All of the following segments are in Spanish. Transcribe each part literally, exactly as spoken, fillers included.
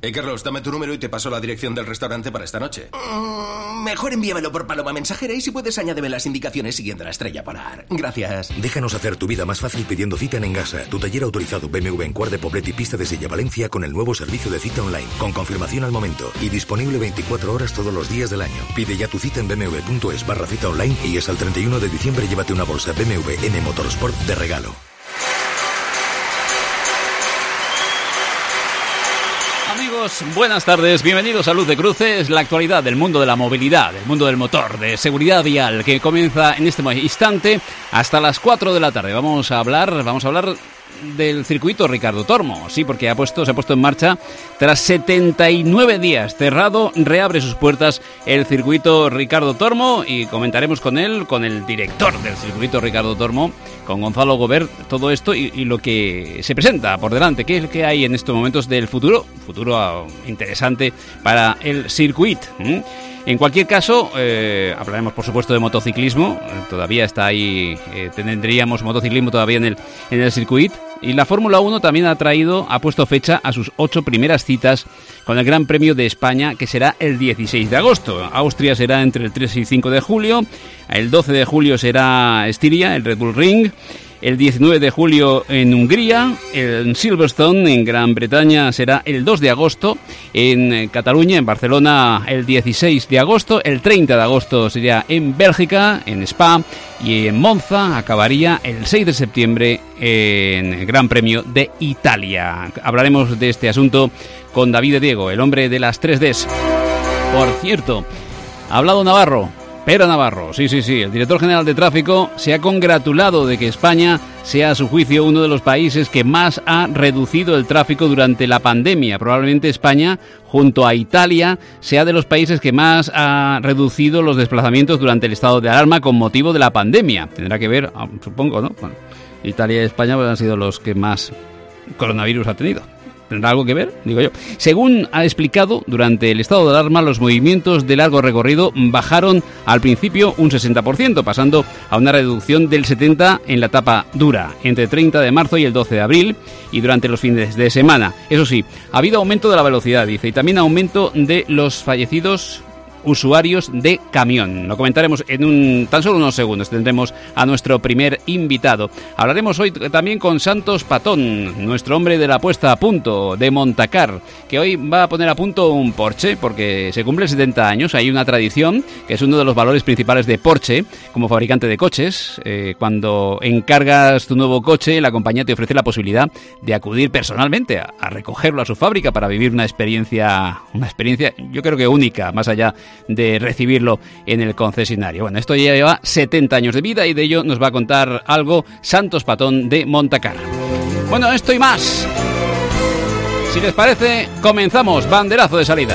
Hey, Carlos, dame tu número y te paso la dirección del restaurante para esta noche. Mm, mejor envíamelo por paloma mensajera y si puedes añádeme las indicaciones siguiendo la estrella polar. Gracias. Déjanos hacer tu vida más fácil pidiendo cita en Engasa, tu taller autorizado B M W en Cuart de Poblet y Pista de Sella, Valencia, con el nuevo servicio de cita online, con confirmación al momento y disponible veinticuatro horas todos los días del año. Pide ya tu cita en bmw.es barra cita online y hasta el treinta y uno de diciembre llévate una bolsa B M W M Motorsport de regalo. Amigos, buenas tardes, bienvenidos a Luz de Cruces, la actualidad del mundo de la movilidad, del mundo del motor, de seguridad vial, que comienza en este instante hasta las cuatro de la tarde. Vamos a hablar, vamos a hablar del circuito Ricardo Tormo, sí, porque ha puesto, se ha puesto en marcha tras setenta y nueve días cerrado, reabre sus puertas el circuito Ricardo Tormo y comentaremos con él, con el director del circuito Ricardo Tormo, con Gonzalo Gobert, todo esto y, y lo que se presenta por delante, qué es lo que hay en estos momentos del futuro, futuro interesante para el circuito. ¿Mm? En cualquier caso, eh, hablaremos por supuesto de motociclismo, eh, todavía está ahí, eh, tendríamos motociclismo todavía en el, en el circuito, y la Fórmula uno también ha traído, ha puesto fecha a sus ocho primeras citas con el Gran Premio de España, que será el dieciséis de agosto. Austria será entre el tres y cinco de julio, el doce de julio será Estiria, el Red Bull Ring, el diecinueve de julio en Hungría, en Silverstone, en Gran Bretaña, será el dos de agosto, en Cataluña, en Barcelona, el dieciséis de agosto, el treinta de agosto sería en Bélgica, en Spa, y en Monza acabaría el seis de septiembre en el Gran Premio de Italia. Hablaremos de este asunto con David Diego, el hombre de las tres Ds. Por cierto, ha hablado Navarro. Pera Navarro, sí, sí, sí, el director general de tráfico se ha congratulado de que España sea, a su juicio, uno de los países que más ha reducido el tráfico durante la pandemia. Probablemente España, junto a Italia, sea de los países que más ha reducido los desplazamientos durante el estado de alarma con motivo de la pandemia. Tendrá que ver, supongo, ¿no? Bueno, Italia y España pues, han sido los que más coronavirus ha tenido. ¿Tendrá algo que ver? Digo yo. Según ha explicado, durante el estado de alarma los movimientos de largo recorrido bajaron al principio un sesenta por ciento, pasando a una reducción del setenta por ciento en la etapa dura, entre el treinta de marzo y el doce de abril, y durante los fines de semana. Eso sí, ha habido aumento de la velocidad, dice, y también aumento de los fallecidos usuarios de camión. Lo comentaremos en un tan solo unos segundos. Tendremos a nuestro primer invitado. Hablaremos hoy también con Santos Patón, nuestro hombre de la puesta a punto de Montacar, que hoy va a poner a punto un Porsche porque se cumple setenta años. Hay una tradición que es uno de los valores principales de Porsche como fabricante de coches. Eh, cuando encargas tu nuevo coche, la compañía te ofrece la posibilidad de acudir personalmente a, a recogerlo a su fábrica para vivir una experiencia, una experiencia, yo creo que única, más allá de recibirlo en el concesionario. Bueno, esto ya lleva setenta años de vida y de ello nos va a contar algo Santos Patón de Montacar. Bueno, esto y más. Si les parece, comenzamos. Banderazo de salida.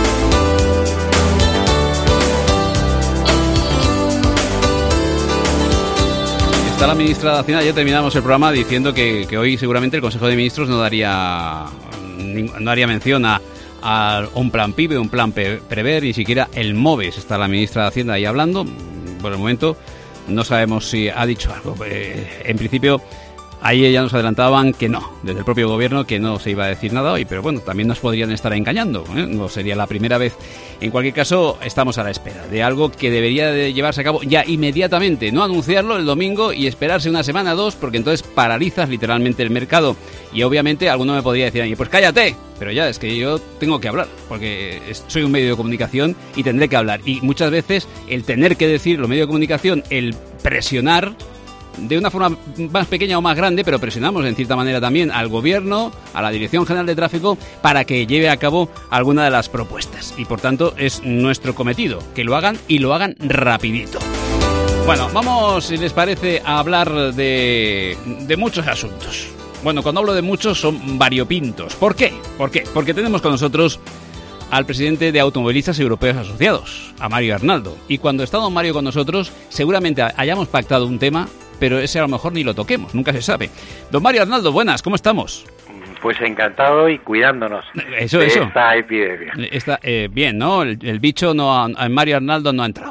Está la ministra de Hacienda, ya terminamos el programa diciendo que, que hoy seguramente el Consejo de Ministros no daría, no haría mención a a un plan PIBE, un plan Prever, ni siquiera el MOVES. Está la ministra de Hacienda ahí hablando. Por el momento no sabemos si ha dicho algo. Eh, en principio, ahí ya nos adelantaban que no, desde el propio gobierno, que no se iba a decir nada hoy, pero bueno, también nos podrían estar engañando, ¿eh? No sería la primera vez. En cualquier caso, estamos a la espera de algo que debería de llevarse a cabo ya inmediatamente, no anunciarlo el domingo y esperarse una semana o dos, porque entonces paralizas literalmente el mercado. Y obviamente alguno me podría decir, pues cállate, pero ya es que yo tengo que hablar, porque soy un medio de comunicación y tendré que hablar. Y muchas veces el tener que decir, los medios de comunicación, el presionar, de una forma más pequeña o más grande, pero presionamos en cierta manera también al gobierno, a la Dirección General de Tráfico, para que lleve a cabo alguna de las propuestas. Y por tanto es nuestro cometido, que lo hagan y lo hagan rapidito. Bueno, vamos, si les parece, a hablar de, de muchos asuntos. Bueno, cuando hablo de muchos son variopintos. ¿Por qué? ¿Por qué? Porque tenemos con nosotros al presidente de Automovilistas Europeos Asociados, a Mario Arnaldo. Y cuando está don Mario con nosotros, seguramente hayamos pactado un tema, pero ese a lo mejor ni lo toquemos, nunca se sabe. Don Mario Arnaldo, buenas, ¿cómo estamos? Pues encantado y cuidándonos eso, de eso. esta epidemia. Está, eh, bien, ¿no? El, el bicho no ha, Mario Arnaldo no ha entrado.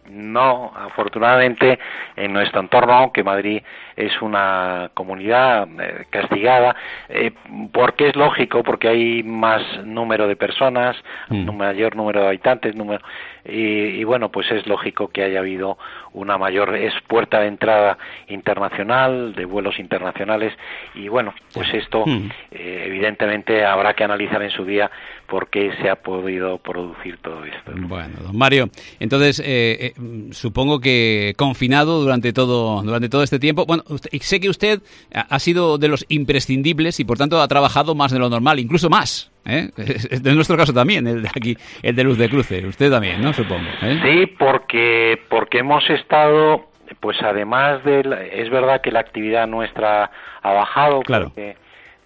No, afortunadamente en nuestro entorno, aunque Madrid es una comunidad eh, castigada, eh, porque es lógico, porque hay más número de personas, mm. un mayor número de habitantes, número y, y bueno, pues es lógico que haya habido una mayor, es puerta de entrada internacional, de vuelos internacionales, y bueno, pues esto mm. eh, evidentemente habrá que analizar en su día por qué se ha podido producir todo esto. Bueno, don Mario, entonces eh, eh, supongo que confinado durante todo durante todo este tiempo. Bueno, usted, sé que usted ha sido de los imprescindibles y por tanto ha trabajado más de lo normal, incluso más. ¿Eh? En nuestro caso también, el de aquí, el de Luz de Cruces, usted también, ¿no? Supongo. ¿eh? Sí, porque porque hemos estado, pues además de, la, es verdad que la actividad nuestra ha bajado, claro. porque,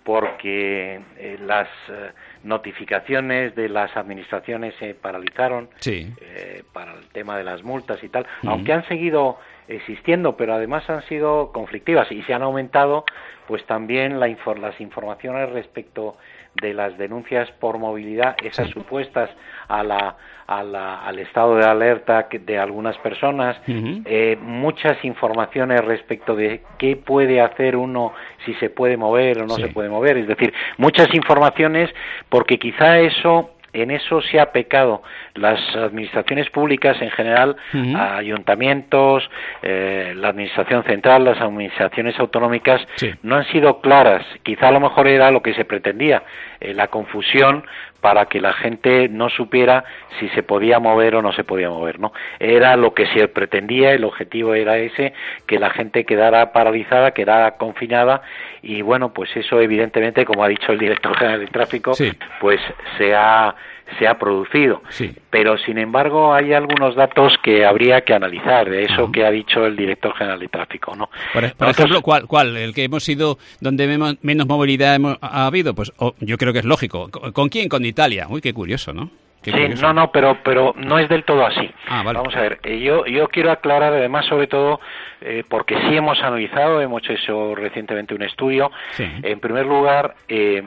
porque eh, las eh, notificaciones de las administraciones se paralizaron, sí. eh, para el tema de las multas y tal, uh-huh. aunque han seguido existiendo, pero además han sido conflictivas y se han aumentado, pues también la infor- las informaciones respecto de las denuncias por movilidad, esas sí. supuestas a la, a la, al estado de alerta de algunas personas, uh-huh. eh, muchas informaciones respecto de qué puede hacer uno, si se puede mover o no sí. se puede mover, es decir, muchas informaciones, porque quizá eso... En eso se ha pecado las administraciones públicas en general, uh-huh. ayuntamientos, eh, la administración central, las administraciones autonómicas, sí. no han sido claras. Quizá a lo mejor era lo que se pretendía, eh, la confusión para que la gente no supiera si se podía mover o no se podía mover, ¿no? Era lo que se pretendía, el objetivo era ese, que la gente quedara paralizada, quedara confinada, y bueno, pues eso evidentemente, como ha dicho el director general de tráfico, sí. pues se ha se ha producido. Sí. Pero sin embargo hay algunos datos que habría que analizar de eso uh-huh. que ha dicho el director general de tráfico, ¿no? Por, por Nosotros... ejemplo, ¿cuál, ¿cuál? El que hemos ido donde menos, menos movilidad hemos, ha habido, pues oh, yo creo que es lógico. ¿Con quién? Con Italia. Uy, qué curioso, ¿no? Qué sí, curioso. no, no, pero pero no es del todo así. Ah, vale. Vamos a ver, eh, yo yo quiero aclarar además sobre todo eh, porque sí hemos analizado, hemos hecho recientemente un estudio. Sí. En primer lugar, eh,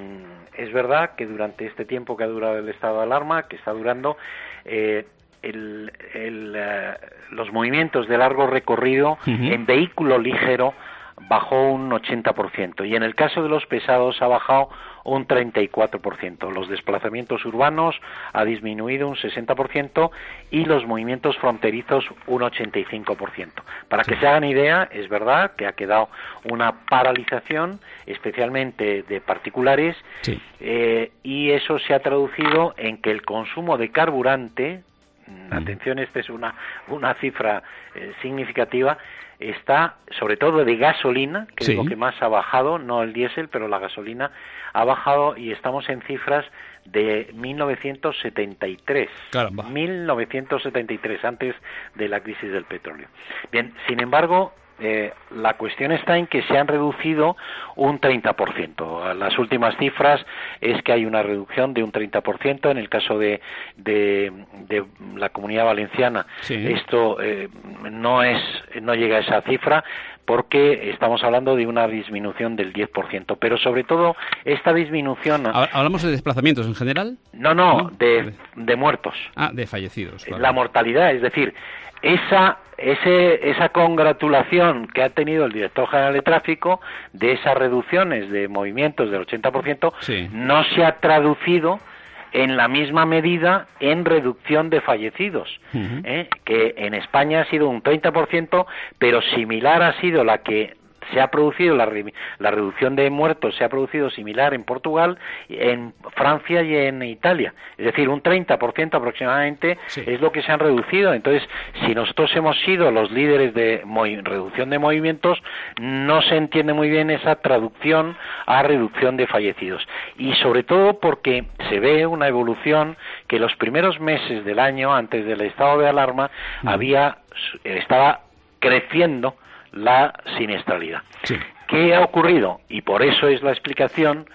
es verdad que durante este tiempo que ha durado el estado de alarma, que está durando, eh, el, el, uh, los movimientos de largo recorrido uh-huh. en vehículo ligero bajó un ochenta por ciento y en el caso de los pesados ha bajado un treinta y cuatro por ciento. Los desplazamientos urbanos ha disminuido un sesenta por ciento y los movimientos fronterizos un ochenta y cinco por ciento. Para sí. que se hagan idea, es verdad que ha quedado una paralización, especialmente de particulares, sí. eh, y eso se ha traducido en que el consumo de carburante, mm. atención, esta es una, una cifra eh, significativa, está, sobre todo de gasolina, que sí. es lo que más ha bajado, no el diésel, pero la gasolina ha bajado y estamos en cifras de mil novecientos setenta y tres. Caramba. mil novecientos setenta y tres, antes de la crisis del petróleo. Bien, sin embargo, eh, la cuestión está en que se han reducido un treinta por ciento. Las últimas cifras es que hay una reducción de un treinta por ciento. En el caso de, de, de la Comunidad Valenciana, sí. esto eh, no es no llega a esa cifra, porque estamos hablando de una disminución del diez por ciento. Pero sobre todo, esta disminución... ¿Hablamos de desplazamientos en general? No, no, ¿no? De, de muertos. Ah, de fallecidos. Vale. La mortalidad, es decir, esa ese esa congratulación que ha tenido el director general de tráfico de esas reducciones de movimientos del ochenta por ciento sí. no se ha traducido en la misma medida en reducción de fallecidos, uh-huh. ¿eh? que en España ha sido un treinta por ciento, pero similar ha sido la que se ha producido, la, re, la reducción de muertos se ha producido similar en Portugal, en Francia y en Italia. Es decir, un treinta por ciento aproximadamente sí. es lo que se han reducido. Entonces, si nosotros hemos sido los líderes de movi- reducción de movimientos, no se entiende muy bien esa traducción a reducción de fallecidos. Y sobre todo porque se ve una evolución que los primeros meses del año, antes del estado de alarma, mm. había estaba creciendo la siniestralidad. Sí. ¿Qué ha ocurrido? Y por eso es la explicación,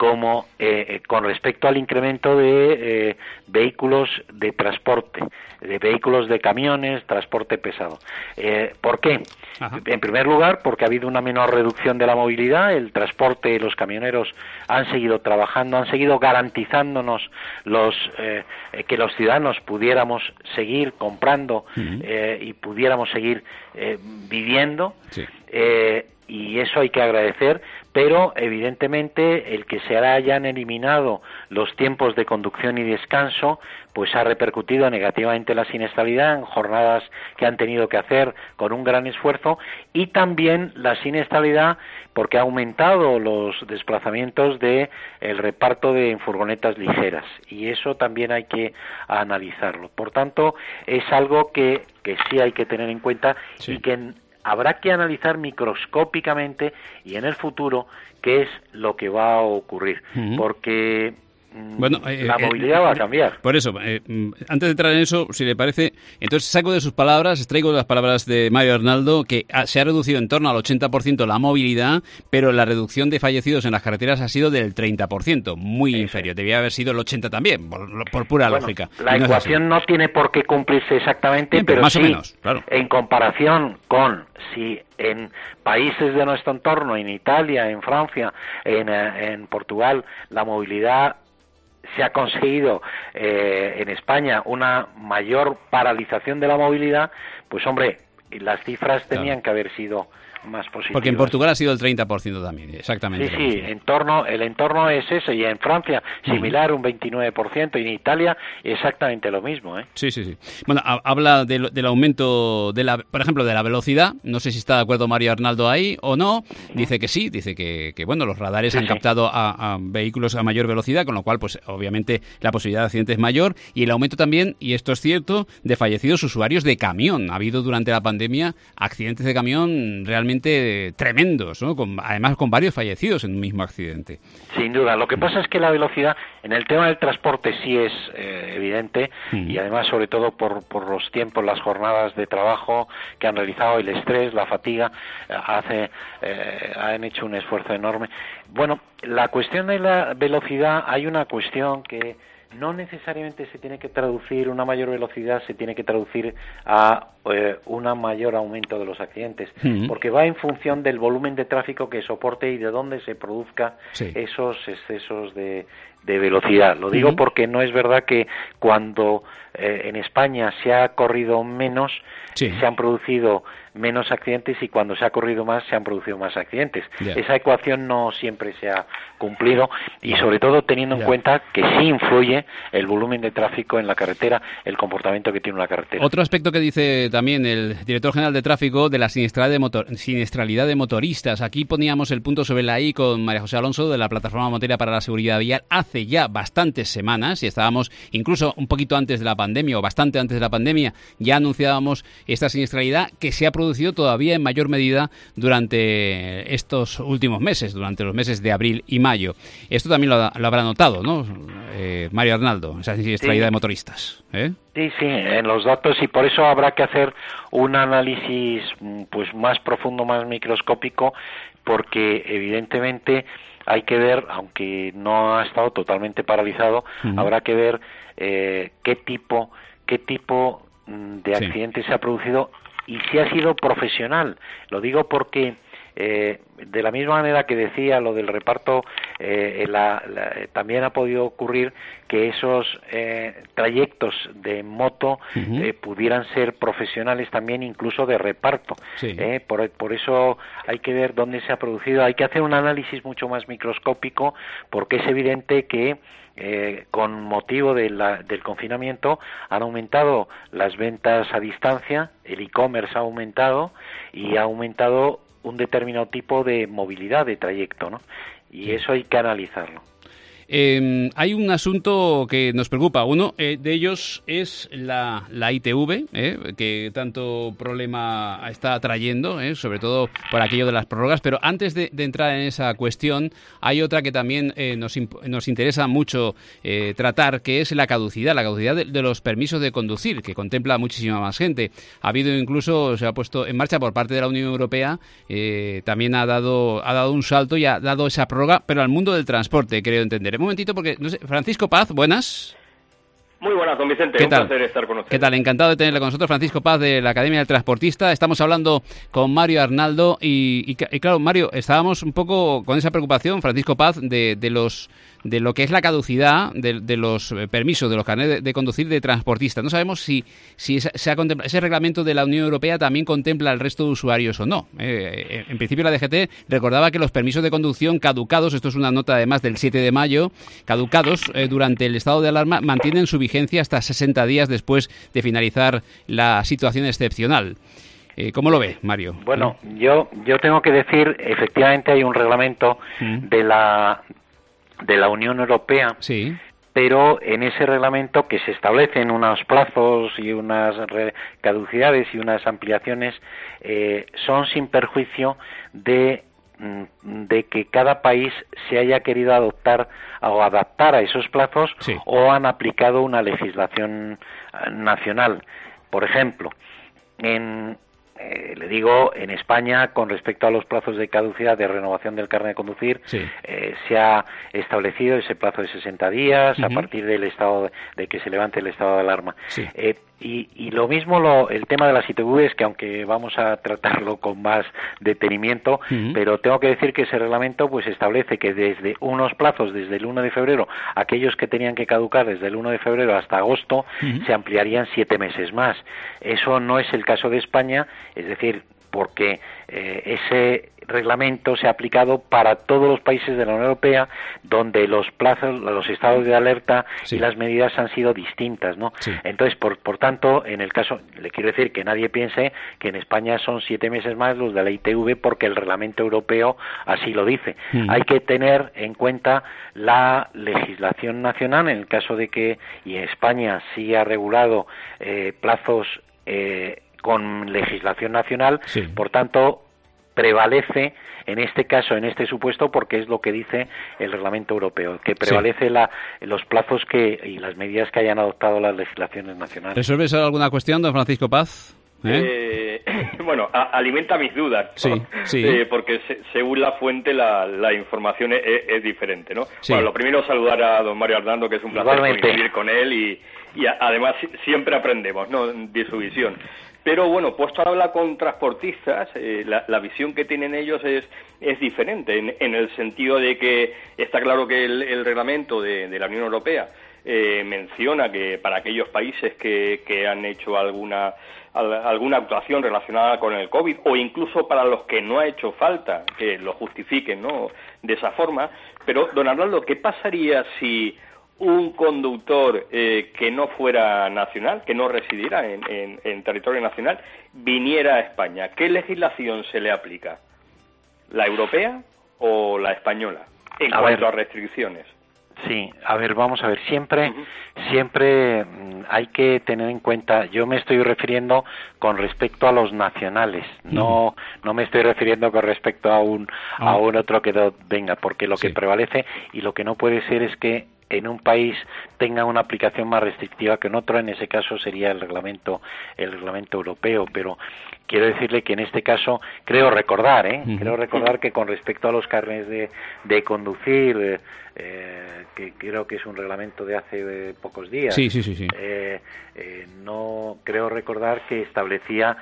como eh, con respecto al incremento de eh, vehículos de transporte, de vehículos de camiones, transporte pesado. Eh, ¿Por qué? Ajá. En primer lugar, porque ha habido una menor reducción de la movilidad, el transporte, los camioneros han seguido trabajando, han seguido garantizándonos los eh, que los ciudadanos pudiéramos seguir comprando uh-huh. eh, y pudiéramos seguir eh, viviendo. Sí. Eh, y eso hay que agradecer, pero evidentemente el que se hayan eliminado los tiempos de conducción y descanso pues ha repercutido negativamente la siniestralidad en jornadas que han tenido que hacer con un gran esfuerzo, y también la siniestralidad porque ha aumentado los desplazamientos de el reparto de furgonetas ligeras, y eso también hay que analizarlo. Por tanto, es algo que, que sí hay que tener en cuenta, sí. y que en, habrá que analizar microscópicamente y en el futuro qué es lo que va a ocurrir, uh-huh. porque bueno, eh, la movilidad eh, va a cambiar. Por eso, eh, antes de entrar en eso, si le parece, entonces saco de sus palabras, extraigo las palabras de Mario Arnaldo, que ha, se ha reducido en torno al ochenta por ciento la movilidad, pero la reducción de fallecidos en las carreteras ha sido del treinta por ciento, muy sí, inferior. Debía haber sido el ochenta también, por, por pura bueno, lógica. La no ecuación no tiene por qué cumplirse exactamente, sí, pero, pero más sí, o menos, claro. En comparación con si en países de nuestro entorno, en Italia, en Francia, en, en Portugal, la movilidad se ha conseguido eh, en España una mayor paralización de la movilidad, pues hombre, las cifras tenían claro. que haber sido más positivas. Porque en Portugal ha sido el treinta por ciento también, exactamente. Sí, sí, entorno, el entorno es ese, y en Francia similar, uh-huh. un veintinueve por ciento, y en Italia exactamente lo mismo, ¿eh? Sí, sí, sí. Bueno, a, habla de, del aumento, de la, por ejemplo, de la velocidad, no sé si está de acuerdo Mario Arnaldo ahí o no, uh-huh. dice que sí, dice que, que bueno, los radares sí, han sí. captado a, a vehículos a mayor velocidad, con lo cual, pues obviamente la posibilidad de accidentes es mayor, y el aumento también, y esto es cierto, de fallecidos usuarios de camión. Ha habido durante la pandemia accidentes de camión realmente tremendos, ¿no? Con, además con varios fallecidos en un mismo accidente. Sin duda. Lo que pasa es que la velocidad en el tema del transporte sí es eh, evidente, mm. y además sobre todo por, por los tiempos, las jornadas de trabajo que han realizado, el estrés, la fatiga, eh, hace, eh, han hecho un esfuerzo enorme. Bueno, la cuestión de la velocidad, hay una cuestión que no necesariamente se tiene que traducir, una mayor velocidad se tiene que traducir a eh, un mayor aumento de los accidentes, uh-huh. porque va en función del volumen de tráfico que soporte y de dónde se produzca sí. esos excesos de, de velocidad. Lo digo uh-huh. porque no es verdad que cuando eh, en España se ha corrido menos, sí. se han producido menos accidentes, y cuando se ha corrido más se han producido más accidentes. Yeah. Esa ecuación no siempre se ha cumplido, y sobre todo teniendo yeah. en cuenta que sí influye el volumen de tráfico en la carretera, el comportamiento que tiene una carretera. Otro aspecto que dice también el director general de tráfico, de la siniestralidad de, motor, siniestralidad de motoristas. Aquí poníamos el punto sobre la I con María José Alonso de la Plataforma Motera para la Seguridad Vial hace ya bastantes semanas, y estábamos incluso un poquito antes de la pandemia, o bastante antes de la pandemia, ya anunciábamos esta siniestralidad que se ha producido todavía en mayor medida durante estos últimos meses, durante los meses de abril y mayo. Esto también lo, lo habrá notado, ¿no, eh, Mario Arnaldo, esa siniestralidad sí. de motoristas? ¿eh? Sí, sí, en los datos, y por eso habrá que hacer un análisis pues más profundo, más microscópico, porque evidentemente hay que ver, aunque no ha estado totalmente paralizado, uh-huh. habrá que ver eh, qué tipo, qué tipo de accidente sí. se ha producido y si ha sido profesional. Lo digo porque eh, de la misma manera que decía lo del reparto, eh, la, la, también ha podido ocurrir que esos eh, trayectos de moto uh-huh. eh, pudieran ser profesionales también, incluso de reparto. Sí. Eh, por, por eso hay que ver dónde se ha producido. Hay que hacer un análisis mucho más microscópico, porque es evidente que Eh, con motivo de la, del confinamiento han aumentado las ventas a distancia, el e-commerce ha aumentado y ha aumentado un determinado tipo de movilidad de trayecto, ¿no? Y sí. eso hay que analizarlo. Eh, hay un asunto que nos preocupa. Uno eh, de ellos es la, la I T V, eh, que tanto problema está trayendo, eh, sobre todo por aquello de las prórrogas. Pero antes de, de entrar en esa cuestión, hay otra que también eh, nos, nos interesa mucho eh, tratar, que es la caducidad, la caducidad de, de los permisos de conducir, que contempla a muchísima más gente. Ha habido incluso, se ha puesto en marcha por parte de la Unión Europea, eh, también ha dado, ha dado un salto y ha dado esa prórroga, pero al mundo del transporte, creo entender. Un momentito, porque no sé, Francisco Paz, buenas. Muy buenas, don Vicente. ¿Qué un tal? placer estar con usted. ¿Qué tal? Encantado de tenerle con nosotros, Francisco Paz, de la Academia del Transportista. Estamos hablando con Mario Arnaldo y, y, y claro, Mario, estábamos un poco con esa preocupación, Francisco Paz, de, de los de lo que es la caducidad de, de los permisos, de los carnets de, de conducir de transportistas. No sabemos si, si esa, esa ese reglamento de la Unión Europea también contempla al resto de usuarios o no. Eh, en principio la D G T recordaba que los permisos de conducción caducados, esto es una nota además del siete de mayo, caducados eh, durante el estado de alarma, mantienen su vigencia hasta sesenta días después de finalizar la situación excepcional. Eh, ¿Cómo lo ve, Mario? Bueno, ¿Eh? yo yo tengo que decir, efectivamente hay un reglamento ¿Mm? de la de la Unión Europea, sí, pero en ese reglamento que se establecen unos plazos y unas caducidades y unas ampliaciones eh, son sin perjuicio de de que cada país se haya querido adoptar o adaptar a esos plazos, sí, o han aplicado una legislación nacional. Por ejemplo, en Eh, le digo, en España, con respecto a los plazos de caducidad de renovación del carnet de conducir, sí, eh, se ha establecido ese plazo de sesenta días uh-huh. a partir del estado de, de que se levante el estado de alarma. Sí. Eh, y, y lo mismo lo, el tema de las I T Vs, que aunque vamos a tratarlo con más detenimiento, uh-huh. pero tengo que decir que ese reglamento pues establece que desde unos plazos, desde el uno de febrero, aquellos que tenían que caducar desde el uno de febrero hasta agosto, uh-huh. se ampliarían siete meses más. Eso no es el caso de España, es decir, porque eh, ese reglamento se ha aplicado para todos los países de la Unión Europea, donde los plazos, los estados de alerta sí. y las medidas han sido distintas, ¿no? Sí. Entonces, por, por tanto, en el caso, le quiero decir que nadie piense que en España son siete meses más los de la I T V porque el reglamento europeo así lo dice. Mm. Hay que tener en cuenta la legislación nacional, en el caso de que, y en España sí ha regulado eh, plazos eh, con legislación nacional, sí. por tanto, prevalece en este caso, en este supuesto, porque es lo que dice el reglamento europeo, que prevalece sí. la, los plazos que y las medidas que hayan adoptado las legislaciones nacionales. ¿Resuelve eso alguna cuestión, don Francisco Paz? ¿Eh? Eh, bueno, a, alimenta mis dudas, ¿no? sí, sí. Eh, porque se, según la fuente la, la información es, es diferente, ¿no? Sí. Bueno, lo primero saludar a don Mario Arnaldo, que es un placer Igualmente. coincidir con él y, y a, además siempre aprendemos, ¿no?, de su visión. Pero bueno, puesto a hablar con transportistas, eh, la, la visión que tienen ellos es, es diferente, en, en el sentido de que está claro que el, el reglamento de, de la Unión Europea eh, menciona que para aquellos países que, que han hecho alguna, alguna actuación relacionada con el COVID, o incluso para los que no ha hecho falta que lo justifiquen, ¿no?, de esa forma. Pero, don Arnaldo, ¿qué pasaría si un conductor eh, que no fuera nacional, que no residiera en, en, en territorio nacional, viniera a España? ¿Qué legislación se le aplica? ¿La europea o la española en a cuanto ver, a restricciones? Sí, a ver, vamos a ver, siempre, uh-huh. siempre mmm, hay que tener en cuenta, yo me estoy refiriendo con respecto a los nacionales, uh-huh. no no me estoy refiriendo con respecto a un, uh-huh. a un otro que do, venga, porque lo sí. que prevalece y lo que no puede ser es que en un país tenga una aplicación más restrictiva que en otro, en ese caso sería el reglamento el reglamento europeo, pero quiero decirle que en este caso creo recordar, ¿eh? Uh-huh. creo recordar que con respecto a los carnets de, de conducir, eh, eh, que creo que es un reglamento de hace eh, pocos días, sí, sí, sí, sí. Eh, eh, no creo recordar que establecía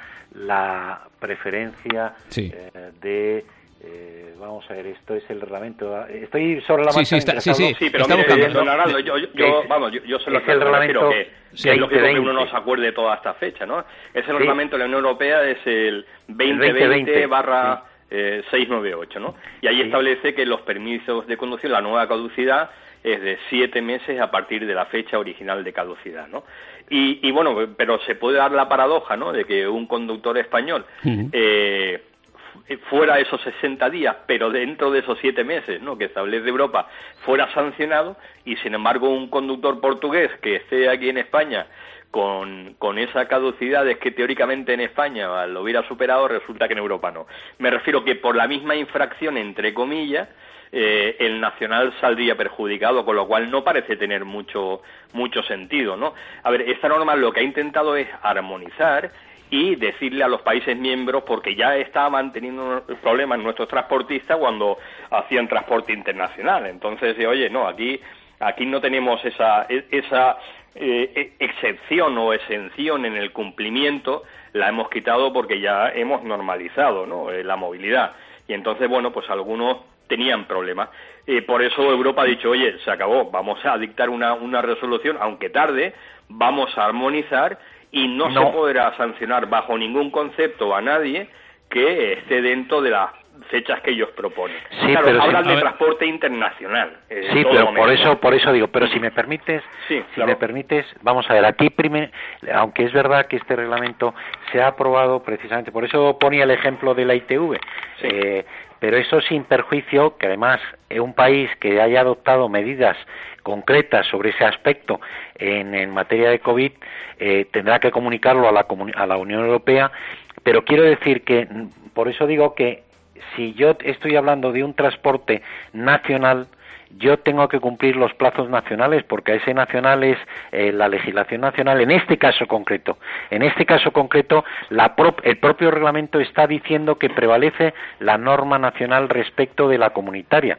la preferencia sí. eh, de Eh, vamos a ver, esto es el reglamento. Estoy sobre la marcha. Sí, sí, está, sí, sí, sí, pero está mire, buscando. don Arnaldo, yo, yo, yo, vamos, yo, yo se lo es el reglamento que, sí, que es lógico que uno no se acuerde toda esta fecha, ¿no? Ese sí. reglamento de la Unión Europea es el veinte veinte barra seiscientos noventa y ocho, ¿no? Y ahí sí. establece que los permisos de conducción, la nueva caducidad es de siete meses a partir de la fecha original de caducidad, ¿no? Y, y bueno, pero se puede dar la paradoja, ¿no?, de que un conductor español uh-huh. eh, fuera esos sesenta días, pero dentro de esos siete meses, ¿no?, que establece Europa, fuera sancionado, y sin embargo un conductor portugués que esté aquí en España con, con esa caducidad es que teóricamente en España lo hubiera superado, resulta que en Europa no. Me refiero que por la misma infracción, entre comillas, eh, el nacional saldría perjudicado, con lo cual no parece tener mucho, mucho sentido, ¿no? A ver, esta norma lo que ha intentado es armonizar y decirle a los países miembros, porque ya estaban teniendo problemas nuestros transportistas cuando hacían transporte internacional. Entonces, oye, no, aquí aquí no tenemos esa esa eh, excepción o exención en el cumplimiento, la hemos quitado porque ya hemos normalizado, ¿no?, eh, la movilidad. Y entonces, bueno, pues algunos tenían problemas. Eh, por eso Europa ha dicho, oye, se acabó, vamos a dictar una, una resolución, aunque tarde, vamos a armonizar, y no, no se podrá sancionar bajo ningún concepto a nadie que esté dentro de las fechas que ellos proponen. Sí, claro, pero hablan si, de ver, transporte internacional. Eh, sí, pero momento. por eso por eso digo, pero si me permites, sí, si claro. me permites, vamos a ver, aquí primer, aunque es verdad que este reglamento se ha aprobado precisamente, por eso ponía el ejemplo de la I T V, sí. eh, pero eso sin perjuicio, que además es un país que haya adoptado medidas concretas sobre ese aspecto en, en materia de COVID, eh, tendrá que comunicarlo a la, a la Unión Europea, pero quiero decir que, por eso digo que si yo estoy hablando de un transporte nacional, yo tengo que cumplir los plazos nacionales, porque ese nacional es eh, la legislación nacional, en este caso concreto. En este caso concreto, la pro- el propio reglamento está diciendo que prevalece la norma nacional respecto de la comunitaria,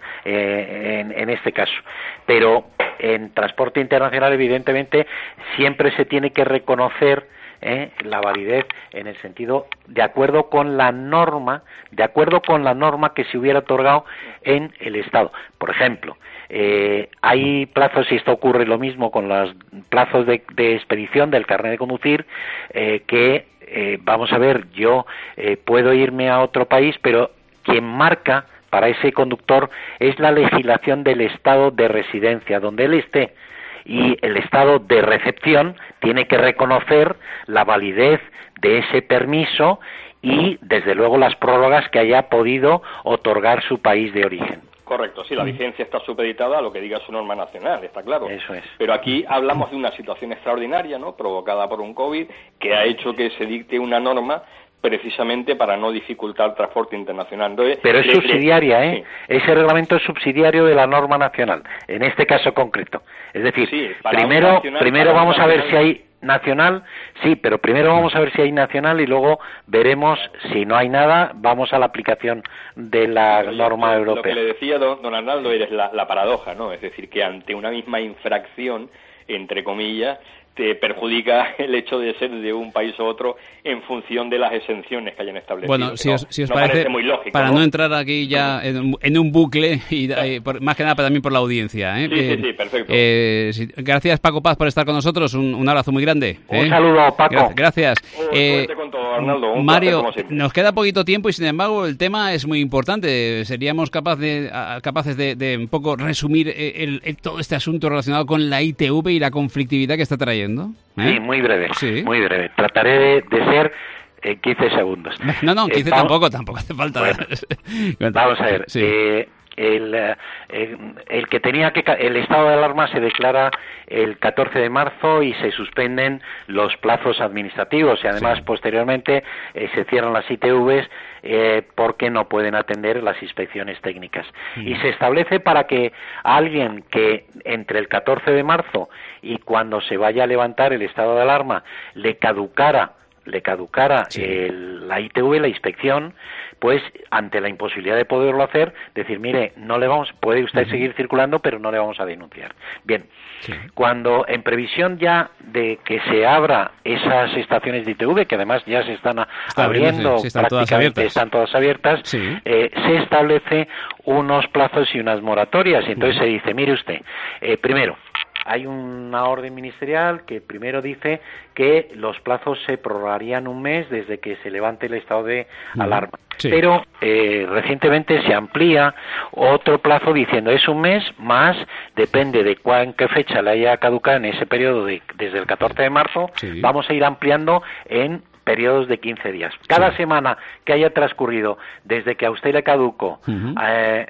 eh, en, en este caso. Pero en transporte internacional, evidentemente, siempre se tiene que reconocer Eh, la validez en el sentido de acuerdo con la norma, de acuerdo con la norma que se hubiera otorgado en el Estado. Por ejemplo, eh, hay plazos, y esto ocurre lo mismo con los plazos de, de expedición del carnet de conducir, eh, que eh, vamos a ver, yo eh, puedo irme a otro país, pero quien marca para ese conductor es la legislación del Estado de residencia, donde él esté. Y el estado de recepción tiene que reconocer la validez de ese permiso y, desde luego, las prórrogas que haya podido otorgar su país de origen. Correcto, sí, la vigencia está supeditada a lo que diga su norma nacional, está claro. Eso es. Pero aquí hablamos de una situación extraordinaria, ¿no?, provocada por un COVID, que ha hecho que se dicte una norma precisamente para no dificultar el transporte internacional. Entonces, pero es le, subsidiaria, le, ¿eh? Sí. Ese reglamento es subsidiario de la norma nacional, en este caso concreto. Es decir, sí, primero, nacional, primero vamos a ver si hay nacional, sí, pero primero vamos a ver si hay nacional y luego veremos si no hay nada, vamos a la aplicación de la Oye, norma lo, europea. Lo que le decía don, don Arnaldo es la, la paradoja, ¿no? Es decir, que ante una misma infracción, entre comillas, te perjudica el hecho de ser de un país u otro en función de las exenciones que hayan establecido. Bueno, si os, si os no parece, parece muy lógico, para ¿no? no entrar aquí ya en, en un bucle, y, claro. y por, más que nada también por la audiencia. ¿eh? Sí, que, sí, sí, perfecto. Eh, si, gracias, Paco Paz, por estar con nosotros. Un, un abrazo muy grande. Un ¿eh? saludo, Paco. Gra- gracias. Oh, eh, con todo, Arnaldo. Un Mario, placer, como nos queda poquito tiempo y, sin embargo, el tema es muy importante. Seríamos capaz de, a, capaces de, de un poco resumir el, el, todo este asunto relacionado con la I T V y la conflictividad que está trayendo. ¿eh? Sí, muy breve, sí. muy breve. Trataré de, de ser en quince segundos. No, no, quince eh, vamos, tampoco, tampoco hace falta. Bueno, vamos a ver. Sí. Eh, el, el, el que tenía que el estado de alarma se declara el catorce de marzo y se suspenden los plazos administrativos y además sí. posteriormente eh, se cierran las I T Vs eh, porque no pueden atender las inspecciones técnicas. Mm. Y se establece para que alguien que entre el catorce de marzo y cuando se vaya a levantar el estado de alarma le caducara le caducara sí. el, la I T V, la inspección, pues ante la imposibilidad de poderlo hacer, decir, mire, no le vamos, puede usted uh-huh. seguir circulando, pero no le vamos a denunciar. Bien, sí. cuando en previsión ya de que se abra esas estaciones de I T V, que además ya se están Está abriendo, sí, están prácticamente todas están todas abiertas, sí. eh, se establece unos plazos y unas moratorias, y entonces uh-huh. se dice, mire usted, eh, primero, hay una orden ministerial que primero dice que los plazos se prorrogarían un mes desde que se levante el estado de alarma. Sí. Pero eh, recientemente se amplía otro plazo diciendo es un mes más, depende de cuán, qué fecha le haya caducado en ese periodo de, desde el catorce de marzo, sí. vamos a ir ampliando en periodos de quince días. Cada sí. semana que haya transcurrido desde que a usted le caducó, uh-huh. eh,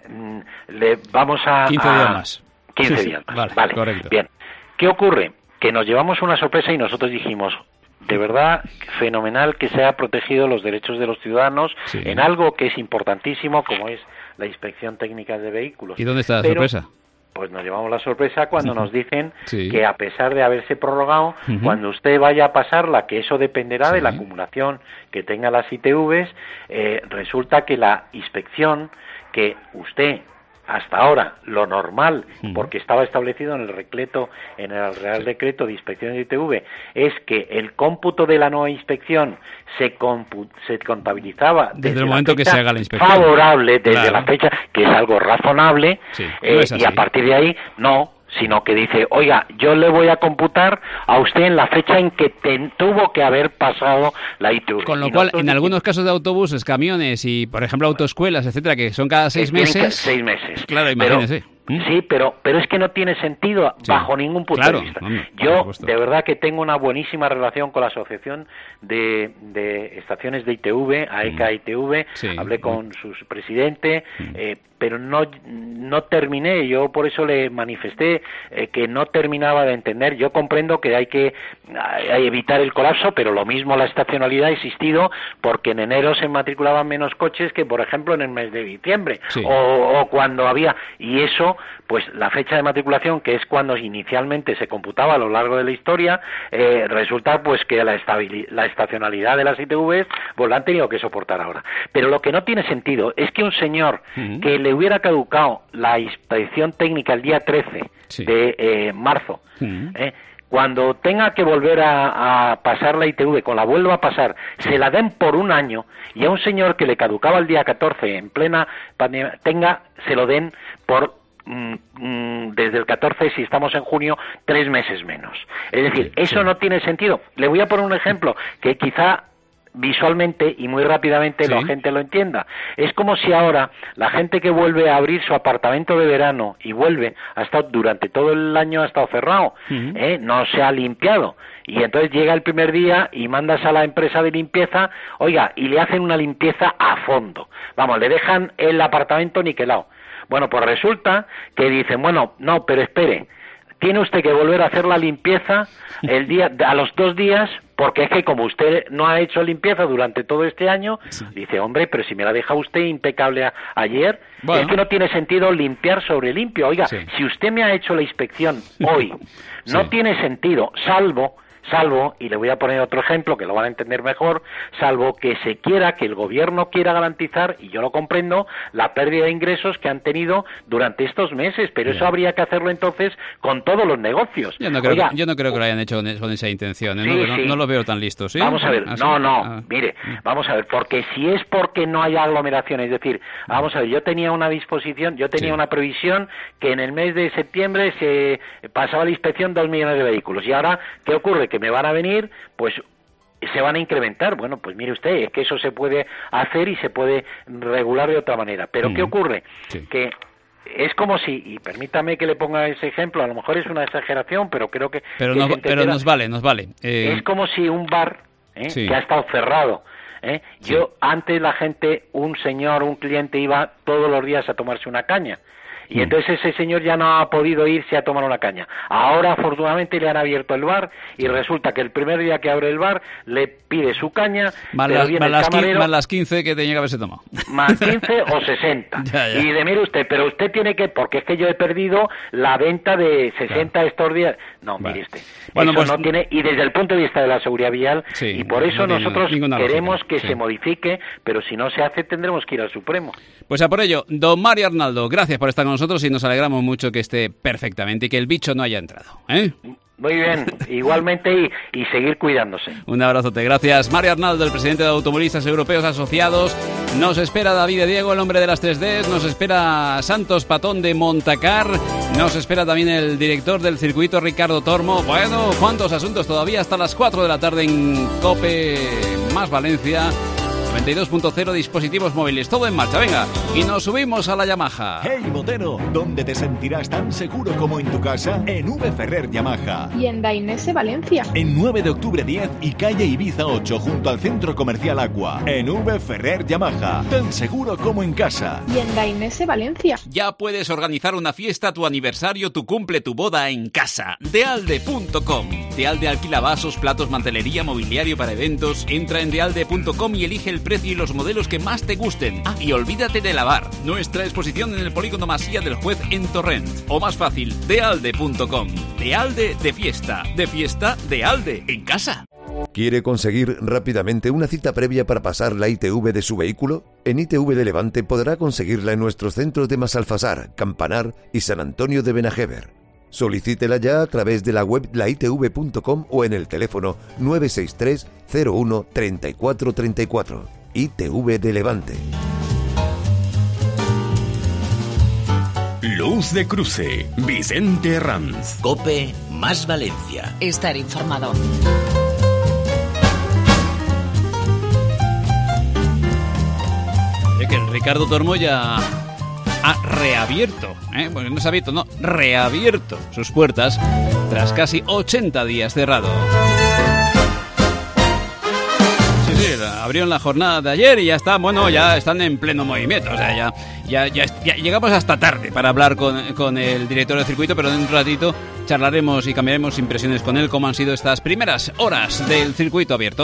le vamos a... quince a, días más. quince sí, días sí. más, vale, vale. Bien. ¿Qué ocurre? Que nos llevamos una sorpresa y nosotros dijimos, de verdad, fenomenal que se haya protegido los derechos de los ciudadanos sí. en algo que es importantísimo, como es la inspección técnica de vehículos. ¿Y dónde está la Pero, sorpresa? Pues nos llevamos la sorpresa cuando sí. nos dicen sí. que a pesar de haberse prorrogado, uh-huh. cuando usted vaya a pasarla, que eso dependerá sí. de la acumulación que tenga las I T Vs, eh, resulta que la inspección que usted hasta ahora lo normal, uh-huh. porque estaba establecido en el decreto, en el Real sí. Decreto de Inspección de I T V, es que el cómputo de la nueva inspección se, compu- se contabilizaba desde, desde el la momento que se haga la inspección. Favorable, desde claro. la fecha, que es algo razonable, sí, eh, no es y a partir de ahí, no, sino que dice, oiga, yo le voy a computar a usted en la fecha en que ten, tuvo que haber pasado la I T V. Con lo y cual, en algunos casos de autobuses, camiones y, por ejemplo, autoescuelas, etcétera, que son cada seis meses... Seis meses. Claro, imagínese. Pero, sí, pero pero es que no tiene sentido sí. bajo ningún punto claro, de vista. Hombre, yo, de verdad que tengo una buenísima relación con la Asociación de, de Estaciones de I T V, A E C A I T V, sí. hablé con su presidente, mm. eh, pero no no terminé, yo por eso le manifesté eh, que no terminaba de entender. Yo comprendo que hay que hay evitar el colapso, pero lo mismo la estacionalidad ha existido porque en enero se matriculaban menos coches que, por ejemplo, en el mes de diciembre, sí. o, o cuando había, y eso, pues la fecha de matriculación, que es cuando inicialmente se computaba a lo largo de la historia, eh, resulta pues que la, estabili- la estacionalidad de las I T Vs pues la han tenido que soportar ahora. Pero lo que no tiene sentido es que un señor uh-huh. que le hubiera caducado la inspección técnica el día trece sí. de eh, marzo, uh-huh. eh, cuando tenga que volver a, a pasar la I T V, con la vuelva a pasar, se la den por un año, y a un señor que le caducaba el día catorce en plena pandemia, tenga, se lo den por mm, mm, desde el catorce, si estamos en junio, tres meses menos. Es decir, eso sí. no tiene sentido. Le voy a poner un ejemplo que quizá visualmente y muy rápidamente ¿sí? la gente lo entienda. Es como si ahora la gente que vuelve a abrir su apartamento de verano y vuelve, ha estado durante todo el año ha estado cerrado, uh-huh. ¿eh? no se ha limpiado, y entonces llega el primer día y mandas a la empresa de limpieza, oiga, y le hacen una limpieza a fondo, vamos, le dejan el apartamento niquelado. Bueno, pues resulta que dicen, bueno, no, pero espere, tiene usted que volver a hacer la limpieza el día a los dos días, porque es que como usted no ha hecho limpieza durante todo este año, sí. dice, hombre, pero si me la deja usted impecable a, ayer, bueno. es que no tiene sentido limpiar sobre limpio. Oiga, sí. si usted me ha hecho la inspección hoy, no sí. tiene sentido, salvo... salvo, y le voy a poner otro ejemplo que lo van a entender mejor, salvo que se quiera, que el gobierno quiera garantizar, y yo lo comprendo, la pérdida de ingresos que han tenido durante estos meses, pero Bien. eso habría que hacerlo entonces con todos los negocios. Yo no creo, Oiga, que, yo no creo que lo hayan hecho con, con esa intención, ¿eh? sí, no, sí. no, no los veo tan listos. ¿sí? Vamos a ver, ¿Ah, no, no, ah. mire, vamos a ver, porque si es porque no hay aglomeraciones, es decir, vamos a ver, yo tenía una disposición, yo tenía sí. una previsión que en el mes de septiembre se pasaba la inspección dos millones de vehículos, y ahora, ¿qué ocurre? Que me van a venir, pues se van a incrementar. Bueno, pues mire usted, es que eso se puede hacer y se puede regular de otra manera. Pero mm. ¿qué ocurre? Sí. Que es como si, y permítame que le ponga ese ejemplo, a lo mejor es una exageración, pero creo que... Pero, que no, pero nos vale, nos vale. Eh... Es como si un bar ¿eh? sí. que ha estado cerrado, ¿eh? Sí. Yo, antes la gente, un señor, un cliente iba todos los días a tomarse una caña. Y mm. entonces ese señor ya no ha podido irse a tomar una caña. Ahora, afortunadamente, le han abierto el bar y resulta que el primer día que abre el bar le pide su caña, más, pero las, viene más, el las camarero, quince, más las quince que tenía que haberse tomado. Más quince o sesenta. Ya, ya. Y de mire usted, pero usted tiene que, porque es que yo he perdido la venta de sesenta claro. estos días. No, vale. mire usted. Bueno, eso pues, no tiene, y desde el punto de vista de la seguridad vial, sí, y por eso no nosotros queremos lógica. que sí. se modifique, pero si no se hace tendremos que ir al Supremo. Pues a por ello, don Mario Arnaldo, gracias por estar con nosotros y nos alegramos mucho que esté perfectamente y que el bicho no haya entrado, ¿eh? Muy bien, igualmente y, y seguir cuidándose. Un abrazote, gracias. Mario Arnaldo, el presidente de Automovilistas Europeos Asociados. Nos espera David de Diego, el hombre de las tres Ds. Nos espera Santos Patón de Montacar. Nos espera también el director del circuito, Ricardo Tormo. Bueno, cuántos asuntos todavía hasta las cuatro de la tarde en COPE más Valencia. noventa y dos punto cero dispositivos móviles, todo en marcha, venga, y nos subimos a la Yamaha. Hey motero, ¿dónde te sentirás tan seguro como en tu casa? En V Ferrer Yamaha. Y en Dainese Valencia. En nueve de octubre diez y calle Ibiza ocho, junto al Centro Comercial Aqua. En V Ferrer Yamaha, tan seguro como en casa. Y en Dainese Valencia. Ya puedes organizar una fiesta, tu aniversario, tu cumple, tu boda en casa. Dealde punto com. Dealde alquila vasos, platos, mantelería, mobiliario para eventos. Entra en dealde punto com y elige el precio y los modelos que más te gusten. Ah, y olvídate de lavar. Nuestra exposición en el Polígono Masía del Juez en Torrent. O más fácil, dealde punto com. Dealde de fiesta. De fiesta, Dealde en casa. ¿Quiere conseguir rápidamente una cita previa para pasar la I T V de su vehículo? En I T V de Levante podrá conseguirla en nuestros centros de Masalfasar, Campanar y San Antonio de Benajever. Solicítela ya a través de la web la i t v punto com o en el teléfono nueve seis tres cero uno treinta y cuatro treinta y cuatro. I T V de Levante. Luz de Cruce, Vicente Ranz. COPE más Valencia. Estar informado. Es que el Ricardo Tormoya ha reabierto, ¿eh? Bueno, no se ha abierto, no, reabierto sus puertas tras casi ochenta días cerrado. Sí, sí, abrieron la jornada de ayer y ya está, bueno, ya están en pleno movimiento, o sea, ya, ya, ya, ya llegamos hasta tarde para hablar con, con el director del circuito, pero en un ratito charlaremos y cambiaremos impresiones con él, cómo han sido estas primeras horas del circuito abierto.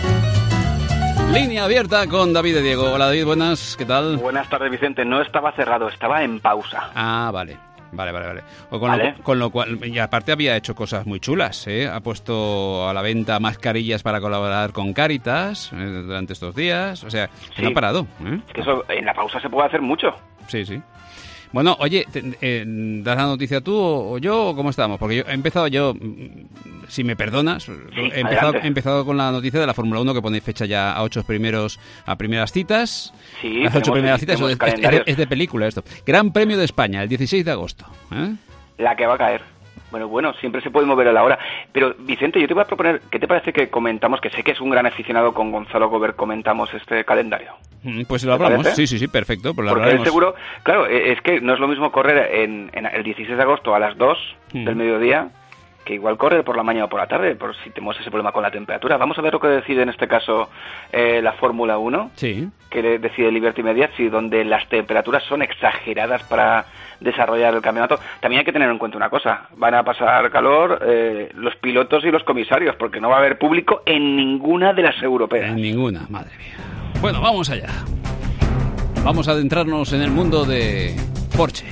Línea abierta con David de Diego. Hola David, buenas, ¿qué tal? Buenas tardes, Vicente. No estaba cerrado, estaba en pausa. Ah, vale. Vale, vale, vale. O con, ¿Vale? Lo, con lo cual, y aparte había hecho cosas muy chulas, ¿eh? Ha puesto a la venta mascarillas para colaborar con Cáritas eh, durante estos días. O sea, sí. No ha parado, ¿eh? Es que eso, en la pausa se puede hacer mucho. Sí, sí. Bueno, oye, te, eh, ¿das la noticia tú o, o yo o cómo estamos? Porque yo he empezado yo, si me perdonas, sí, he, empezado, he empezado con la noticia de la Fórmula uno que pone fecha ya a ocho primeros, a primeras citas. Sí, a ocho primeras citas, es, es, es, de, es de película esto. Gran Premio de España, el dieciséis de agosto. ¿eh? La que va a caer. Bueno, bueno, siempre se puede mover a la hora. Pero, Vicente, yo te voy a proponer, ¿qué te parece que comentamos, que sé que es un gran aficionado con Gonzalo Gobert, comentamos este calendario? Pues lo hablamos, sí, sí, sí, perfecto. Pues lo Porque hablaremos. seguro, claro, es que no es lo mismo correr en, en el dieciséis de agosto a las dos mm. del mediodía, que igual correr por la mañana o por la tarde, por si tenemos ese problema con la temperatura. Vamos a ver lo que decide en este caso eh, la Fórmula uno, sí. que decide Liberty Media, si donde las temperaturas son exageradas para desarrollar el campeonato. También hay que tener en cuenta una cosa, van a pasar calor eh, los pilotos y los comisarios, porque no va a haber público en ninguna de las europeas. En ninguna, madre mía. Bueno, vamos allá. Vamos a adentrarnos en el mundo de Porsche.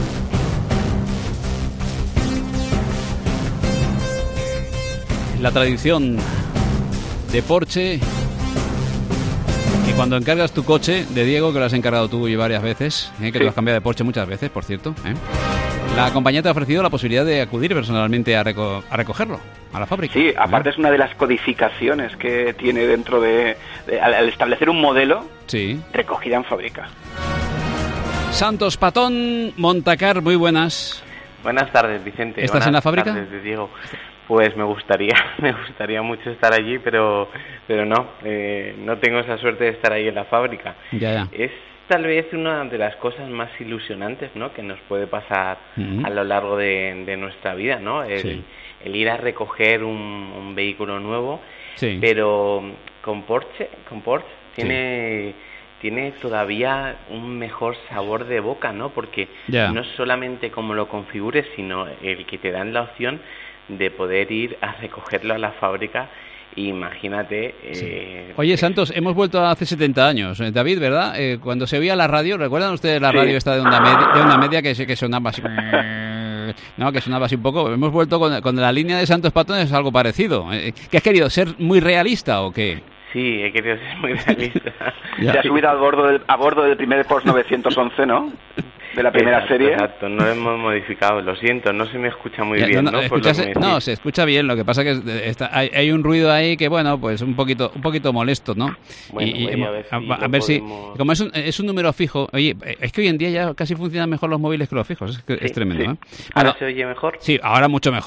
La tradición de Porsche, que cuando encargas tu coche, de Diego, que lo has encargado tú y varias veces, ¿eh? que sí. te lo has cambiado de Porsche muchas veces, por cierto, ¿eh? La compañía te ha ofrecido la posibilidad de acudir personalmente a, reco- a recogerlo, a la fábrica. Sí, aparte ¿eh? es una de las codificaciones que tiene dentro de... de al, al establecer un modelo, sí. recogida en fábrica. Santos Patón, Montacar, muy buenas. Buenas tardes, Vicente. ¿Estás buenas en la fábrica? Buenas tardes, Diego. Pues me gustaría, me gustaría mucho estar allí, pero, pero no, eh, no tengo esa suerte de estar ahí en la fábrica. Ya, ya. Es tal vez una de las cosas más ilusionantes, ¿no?, que nos puede pasar uh-huh. a lo largo de, de nuestra vida, ¿no? El, sí. el ir a recoger un, un vehículo nuevo, sí. pero con Porsche, con Porsche tiene... Sí. tiene todavía un mejor sabor de boca, ¿no? Porque yeah. no es solamente como lo configures, sino el que te dan la opción de poder ir a recogerlo a la fábrica. Imagínate. Sí. Eh, Oye, Santos, hemos vuelto a hace setenta años. David, ¿verdad? Eh, cuando se oía la radio, ¿recuerdan ustedes la radio sí. esta de onda media, de onda media que, que sonaba así? No, que sonaba así un poco. Hemos vuelto con, con la línea de Santos Patón, es algo parecido. Eh, ¿Qué has querido? ¿Ser muy realista o qué? Sí, he querido ser muy realista. Ya. Te has subido a bordo del, a bordo del primer Porsche novecientos once, ¿no? De la primera exacto, serie. Exacto, no lo hemos modificado, lo siento, no se me escucha muy ya, bien, ¿no? ¿no? Escuchase, no, se escucha bien, lo que pasa que está, hay, hay un ruido ahí que, bueno, pues un poquito un poquito molesto, ¿no? Bueno, y, y a ver si, a, a ver podemos... si como es un, es un número fijo, oye, es que hoy en día ya casi funcionan mejor los móviles que los fijos, es, que sí, es tremendo, sí. ¿eh? ¿Ahora bueno, se oye mejor? Sí, ahora mucho mejor.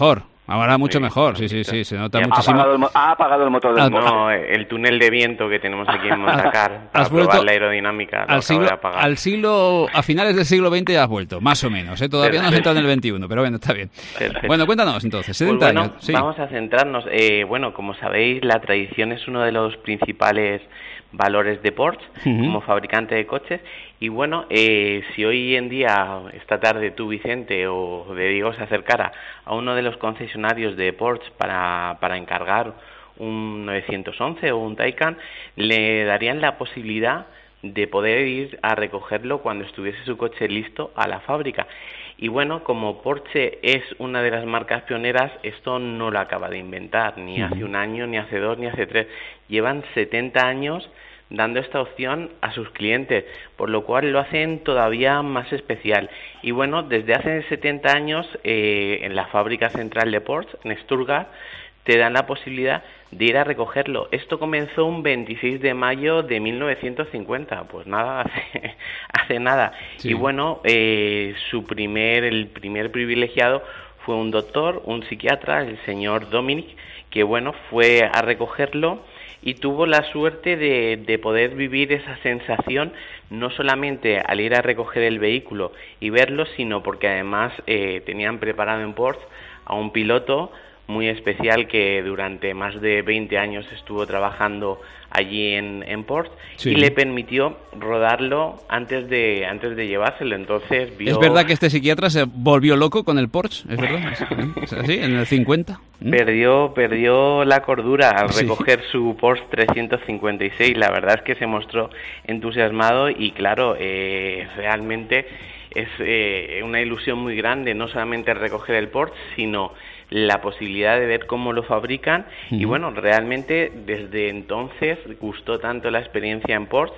Ahora mucho mejor, sí, sí, sí, se nota ha muchísimo. Apagado el, ha apagado el motor del motor. No, el túnel de viento que tenemos aquí en Montacar para probar la aerodinámica. Al siglo, al siglo, a finales del siglo veinte ya has vuelto, más o menos, ¿eh? Todavía no has entrado en el veintiuno, pero bueno, está bien. Perfecto. Bueno, cuéntanos entonces, setenta pues bueno, años. Sí. Vamos a centrarnos. Eh, bueno, como sabéis, la tradición es uno de los principales valores de Porsche uh-huh. como fabricante de coches. Y bueno, eh, si hoy en día, esta tarde tú, Vicente, o de Diego se acercara a uno de los concesionarios de Porsche para, para encargar un novecientos once o un Taycan, le darían la posibilidad de poder ir a recogerlo cuando estuviese su coche listo a la fábrica. Y bueno, como Porsche es una de las marcas pioneras, esto no lo acaba de inventar, ni uh-huh. hace un año, ni hace dos, ni hace tres. Llevan setenta años dando esta opción a sus clientes, por lo cual lo hacen todavía más especial. Y bueno, desde hace setenta años, eh, en la fábrica central de Porsche, en Stuttgart, te dan la posibilidad de ir a recogerlo. Esto comenzó un veintiséis de mayo de mil novecientos cincuenta, pues nada, hace, hace nada. Sí. Y bueno, eh, su primer, el primer privilegiado fue un doctor, un psiquiatra, el señor Dominic, que bueno, fue a recogerlo y tuvo la suerte de, de poder vivir esa sensación, no solamente al ir a recoger el vehículo y verlo, sino porque además eh, tenían preparado en Porsche a un piloto muy especial que durante más de veinte años estuvo trabajando allí en, en Porsche sí. y le permitió rodarlo antes de antes de llevárselo. Entonces vio... ¿Es verdad que este psiquiatra se volvió loco con el Porsche? ¿Es verdad? ¿Es así? ¿En el cincuenta? Perdió, perdió la cordura al recoger sí. su Porsche trescientos cincuenta y seis. La verdad es que se mostró entusiasmado y claro, eh, realmente es eh, una ilusión muy grande no solamente recoger el Porsche, sino la posibilidad de ver cómo lo fabrican uh-huh. y bueno, realmente desde entonces gustó tanto la experiencia en Porsche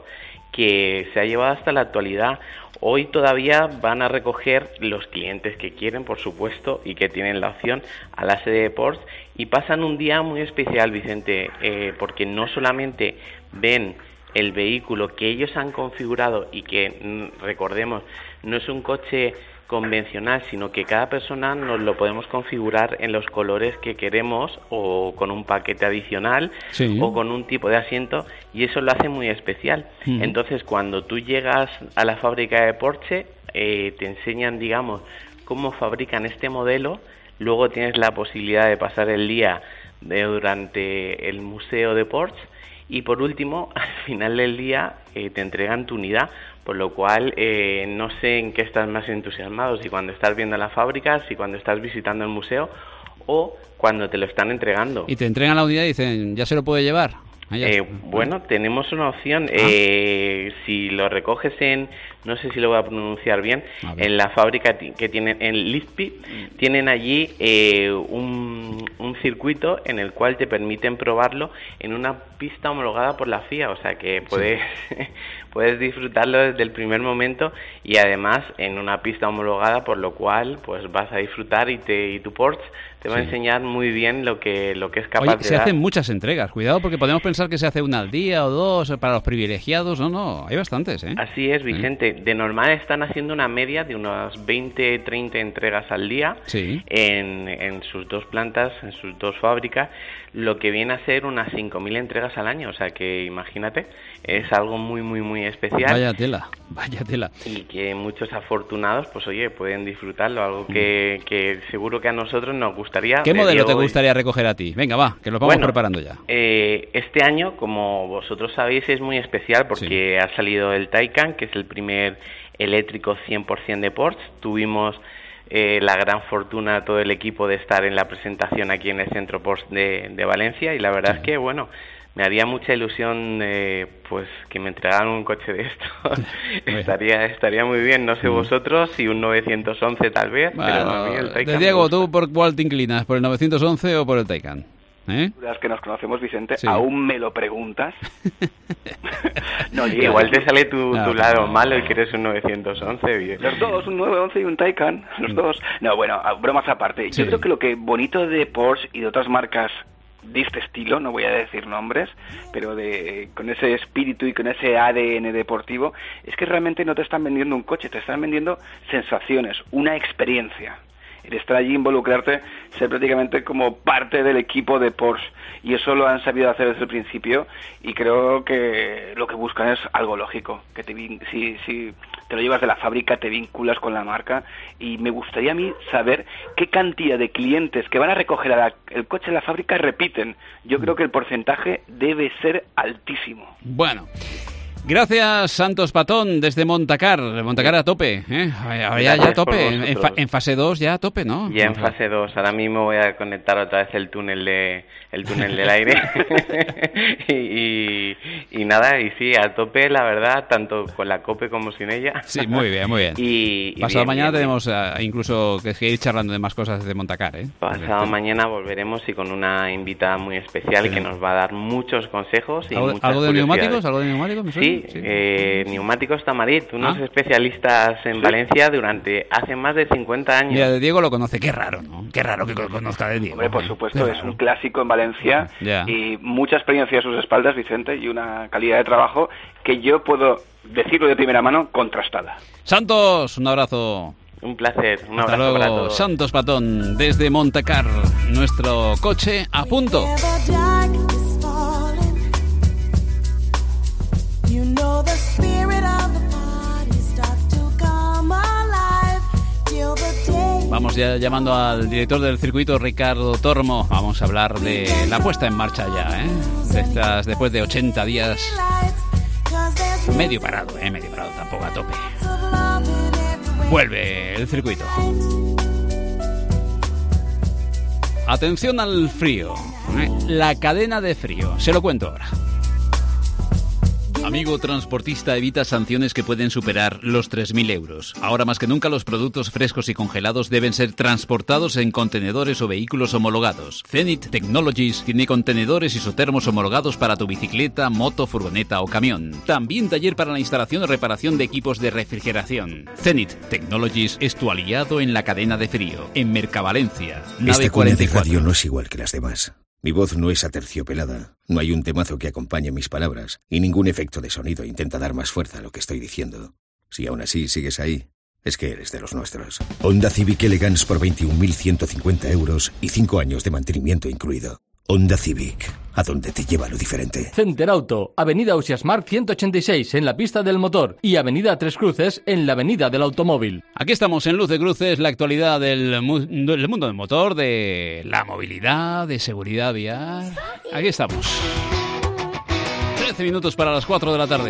que se ha llevado hasta la actualidad. Hoy todavía van a recoger los clientes que quieren, por supuesto, y que tienen la opción a la sede de Porsche y pasan un día muy especial, Vicente, eh, porque no solamente ven el vehículo que ellos han configurado y que, recordemos, no es un coche convencional, sino que cada persona nos lo podemos configurar en los colores que queremos o con un paquete adicional sí. o con un tipo de asiento y eso lo hace muy especial. Uh-huh. Entonces, cuando tú llegas a la fábrica de Porsche, eh, te enseñan, digamos, cómo fabrican este modelo, luego tienes la posibilidad de pasar el día de, durante el museo de Porsche y por último, al final del día eh, te entregan tu unidad, por lo cual eh, no sé en qué estás más entusiasmado, si cuando estás viendo la fábrica, si cuando estás visitando el museo o cuando te lo están entregando. Y te entregan la unidad y dicen, ¿ya se lo puede llevar? Eh, bueno, tenemos una opción. ¿Ah? Eh, si lo recoges en, no sé si lo voy a pronunciar bien, en la fábrica que tienen en Lispi, tienen allí eh, un, un circuito en el cual te permiten probarlo en una pista homologada por la F I A, o sea que puedes, sí. puedes disfrutarlo desde el primer momento y además en una pista homologada, por lo cual pues vas a disfrutar y, te, y tu Porsche te va sí. a enseñar muy bien lo que lo que es capaz Oye, de se dar. hacen muchas entregas, cuidado porque podemos pensar que se hace una al día o dos para los privilegiados, no, no, hay bastantes, ¿eh? Así es, Vicente, de normal están haciendo una media de unas veinte, treinta entregas al día sí. en, en sus dos plantas, en sus dos fábricas, lo que viene a ser unas cinco mil entregas al año, o sea que imagínate, es algo muy, muy, muy especial. Vaya tela, vaya tela. Y que muchos afortunados, pues oye, pueden disfrutarlo, algo que, que seguro que a nosotros nos gustaría. ¿Qué modelo te gustaría recoger a ti? Venga, va, que lo vamos bueno, preparando ya. Eh, este año, como vosotros sabéis, es muy especial porque sí. ha salido el Taycan, que es el primer eléctrico cien por ciento de Porsche. Tuvimos eh, la gran fortuna, todo el equipo, de estar en la presentación aquí en el Centro Porsche de, de Valencia y la verdad sí. es que, bueno, me haría mucha ilusión eh, pues que me entregaran un coche de estos. estaría estaría muy bien, no sé vosotros, si un novecientos once tal vez, bueno, pero a mí el Taycan. De Diego, ¿tú por cuál te inclinas? ¿Por el novecientos once o por el Taycan? ¿Eh? Las que nos conocemos, Vicente, sí. ¿aún me lo preguntas? no, igual te sale tu, no, tu lado no, malo y que eres un novecientos once. Bien. Los dos, un novecientos once y un Taycan, los mm. dos. No, bueno, bromas aparte. Sí. Yo creo que lo que bonito de Porsche y de otras marcas de este estilo, no voy a decir nombres, pero de con ese espíritu y con ese A D N deportivo, es que realmente no te están vendiendo un coche, te están vendiendo sensaciones, una experiencia. el estar allí, involucrarte, ser prácticamente como parte del equipo de Porsche, y eso lo han sabido hacer desde el principio, y creo que lo que buscan es algo lógico, que te vin- si, si te lo llevas de la fábrica, te vinculas con la marca, y me gustaría a mí saber qué cantidad de clientes que van a recoger a la, el coche en la fábrica repiten. Yo creo que el porcentaje debe ser altísimo. Bueno. Gracias, Santos Patón, desde Montacar. Montacar a tope, ¿eh? Ahora ya, ya a tope. En, fa- en fase dos ya a tope, ¿no? Ya en fase dos. Ahora mismo voy a conectar otra vez el túnel de el túnel del aire. y, y, y nada, y sí, a tope, la verdad, tanto con la COPE como sin ella. Sí, muy bien, muy bien. y, y Pasado bien, mañana bien, tenemos uh, incluso que ir charlando de más cosas de Montacar, ¿eh? Pasado Porque, mañana volveremos y con una invitada muy especial sí. que nos va a dar muchos consejos. Y ¿Algo, muchas ¿algo de curiosidades. neumáticos? ¿Algo de neumáticos? ¿Me suena? Sí, sí. Eh, Neumáticos Tamarit, unos ¿Ah? especialistas en ¿Sí? Valencia durante hace más de cincuenta años. Mira, de Diego lo conoce, qué raro, ¿no? Qué raro que lo conozca de Diego. Hombre, por supuesto, es un clásico en Valencia ya. y mucha experiencia a sus espaldas, Vicente, y una calidad de trabajo que yo puedo decirlo de primera mano, contrastada. Santos, un abrazo. Un placer, un Hasta abrazo luego. para todos. Santos Patón, desde Montacar, nuestro coche a punto. Vamos ya llamando al director del circuito, Ricardo Tormo. Vamos a hablar de la puesta en marcha ya, ¿eh? De estas, después de ochenta días, medio parado, ¿eh? Medio parado, tampoco a tope. Vuelve el circuito. Atención al frío, ¿eh? La cadena de frío. Se lo cuento ahora. Amigo transportista, evita sanciones que pueden superar los tres mil euros. Ahora más que nunca los productos frescos y congelados deben ser transportados en contenedores o vehículos homologados. Zenith Technologies tiene contenedores isotermos homologados para tu bicicleta, moto, furgoneta o camión. También taller para la instalación o reparación de equipos de refrigeración. Zenith Technologies es tu aliado en la cadena de frío. En Mercavalencia, nave Esta cuña cuarenta y de cuatro. radio no es igual que las demás. Mi voz no es aterciopelada, no hay un temazo que acompañe mis palabras, y ningún efecto de sonido intenta dar más fuerza a lo que estoy diciendo. Si aún así sigues ahí, es que eres de los nuestros. Honda Civic Elegance por veintiún mil ciento cincuenta euros y cinco años de mantenimiento incluido. Honda Civic, a donde te lleva lo diferente. Center Auto, Avenida Ausiasmar ciento ochenta y seis en la pista del motor y Avenida Tres Cruces en la Avenida del Automóvil. Aquí estamos en Luz de Cruces, la actualidad del, mu- del mundo del motor, de la movilidad, de seguridad vial. Aquí estamos. trece minutos para las cuatro de la tarde.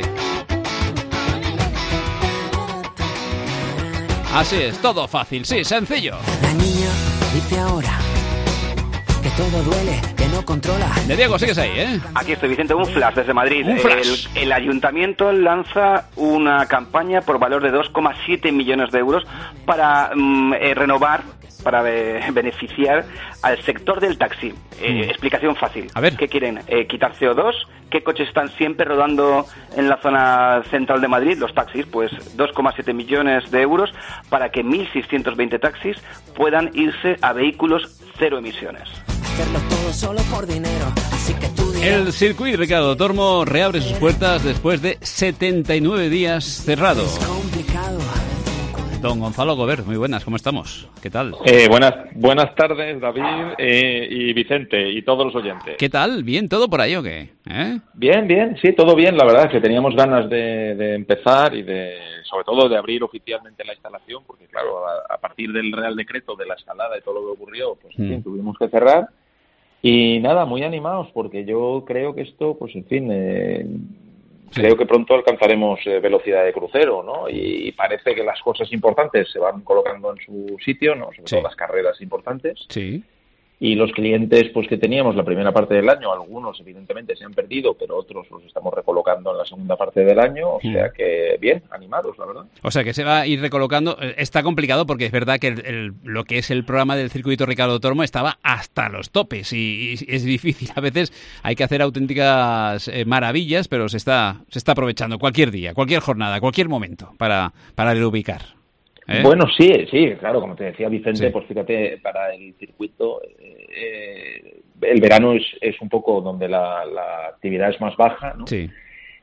Así es, todo fácil, sí, sencillo. La niña dice ahora que todo duele, que no controla. De Diego, sigues ahí, ¿eh? Aquí estoy, Vicente, un flash desde Madrid. Un flash. El, el ayuntamiento lanza una campaña por valor de dos coma siete millones de euros para mm, eh, renovar, para eh, beneficiar al sector del taxi. Eh, Mm. Explicación fácil. A ver. ¿Qué quieren? Eh, ¿Quitar C O dos? ¿Qué coches están siempre rodando en la zona central de Madrid? Los taxis, pues dos coma siete millones de euros para que mil seiscientos veinte taxis puedan irse a vehículos cero emisiones. Hacerlo todo solo por dinero, así que tú dirás. El circuito Ricardo Tormo reabre sus puertas después de setenta y nueve días cerrado. Es complicado. Don Gonzalo Gobert, muy buenas, ¿cómo estamos? ¿Qué tal? Eh, buenas, buenas tardes, David eh, y Vicente y todos los oyentes. ¿Qué tal? ¿Bien todo por ahí o qué? ¿Eh? Bien, bien, sí, todo bien. La verdad es que teníamos ganas de, de empezar y de, sobre todo, de abrir oficialmente la instalación, porque claro, a, a partir del Real Decreto de la escalada y todo lo que ocurrió, pues en fin, Mm. tuvimos que cerrar. Y nada, muy animados, porque yo creo que esto, pues en fin, eh, Sí. creo que pronto alcanzaremos eh, velocidad de crucero, ¿no? Y, y parece que las cosas importantes se van colocando en su sitio, ¿no? Sobre Sí. todo las carreras importantes. Sí. Y los clientes pues que teníamos la primera parte del año, algunos evidentemente se han perdido, pero otros los estamos recolocando en la segunda parte del año, o Mm. sea que bien, animados, la verdad. O sea que se va a ir recolocando. Eh, Está complicado porque es verdad que el- el- lo que es el programa del circuito Ricardo Tormo estaba hasta los topes y, y es difícil. A veces hay que hacer auténticas eh, maravillas, pero se está, se está aprovechando cualquier día, cualquier jornada, cualquier momento para, para reubicar. ¿Eh? Bueno, sí, sí, claro, como te decía Vicente, Sí. pues fíjate, para el circuito, eh, eh, el verano es, es un poco donde la, la actividad es más baja, ¿no? Sí.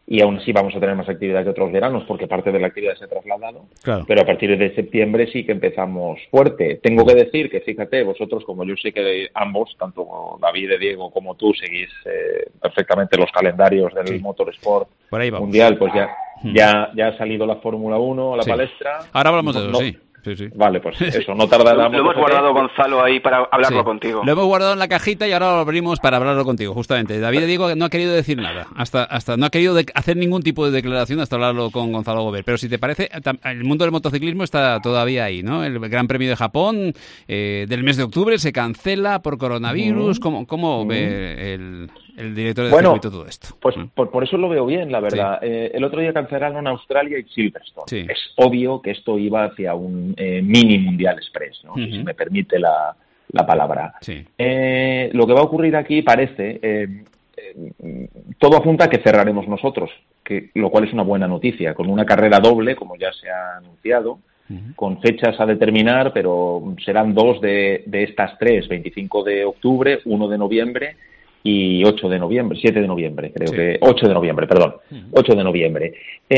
y aún así vamos a tener más actividad que otros veranos porque parte de la actividad se ha trasladado, claro. Pero a partir de septiembre sí que empezamos fuerte. Tengo que decir que, fíjate, vosotros, como yo sé que ambos, tanto David y Diego como tú, seguís eh, perfectamente los calendarios del sí. motorsport mundial, pues ya, hmm. ya, ya ha salido la Fórmula uno a la sí. palestra. Ahora hablamos de eso, no, sí. Sí, sí. Vale, pues eso, no tardará. Lo hemos guardado, Gonzalo, ahí para hablarlo sí. contigo. Lo hemos guardado en la cajita y ahora lo abrimos para hablarlo contigo, justamente. David y Diego no ha querido decir nada, hasta hasta no ha querido de- hacer ningún tipo de declaración hasta hablarlo con Gonzalo Gober. Pero si te parece, el mundo del motociclismo está todavía ahí, ¿no? El Gran Premio de Japón eh, del mes de octubre se cancela por coronavirus. Mm. ¿Cómo, cómo mm. ve el, el director de bueno, circuito todo esto? Pues ¿Mm? por, por eso lo veo bien, la verdad. Sí. Eh, el otro día cancelaron Australia y Silverstone. Sí. Es obvio que esto iba hacia un eh, mini Mundial Express, ¿no? Uh-huh. Si me permite la, la palabra. Sí. Eh, lo que va a ocurrir aquí parece, eh, eh, todo apunta a que cerraremos nosotros, que, lo cual es una buena noticia, con una carrera doble, como ya se ha anunciado, uh-huh. con fechas a determinar, pero serán dos de, de estas tres, veinticinco de octubre, uno de noviembre y ocho de noviembre, siete de noviembre, creo sí. que, ocho de noviembre, perdón, uh-huh. ocho de noviembre.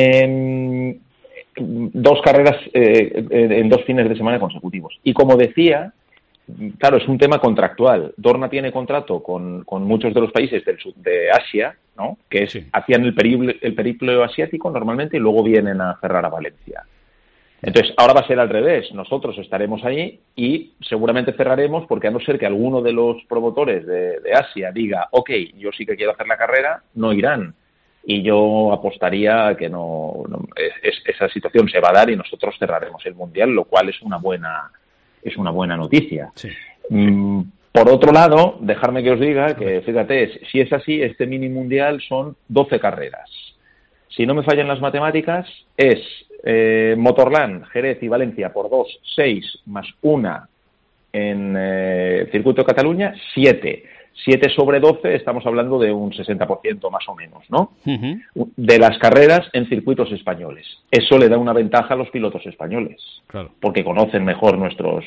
Eh, dos carreras eh, en dos fines de semana consecutivos. Y como decía, claro, es un tema contractual. Dorna tiene contrato con, con muchos de los países del sur de Asia, ¿no? Que es, sí. hacían el periplo, el periplo asiático normalmente y luego vienen a cerrar a Valencia. Entonces, ahora va a ser al revés. Nosotros estaremos ahí y seguramente cerraremos porque a no ser que alguno de los promotores de, de Asia diga, ok, yo sí que quiero hacer la carrera, no irán. Y yo apostaría a que no, no es, esa situación se va a dar y nosotros cerraremos el Mundial, lo cual es una buena es una buena noticia. Sí. Mm, por otro lado, dejarme que os diga que, fíjate, si es así, este mini Mundial son doce carreras. Si no me fallan las matemáticas, es eh, Motorland, Jerez y Valencia por dos, seis, más una en eh, Circuito de Cataluña, siete. siete sobre doce, estamos hablando de un sesenta por ciento más o menos, ¿no? Uh-huh. De las carreras en circuitos españoles. Eso le da una ventaja a los pilotos españoles, claro. porque conocen mejor nuestros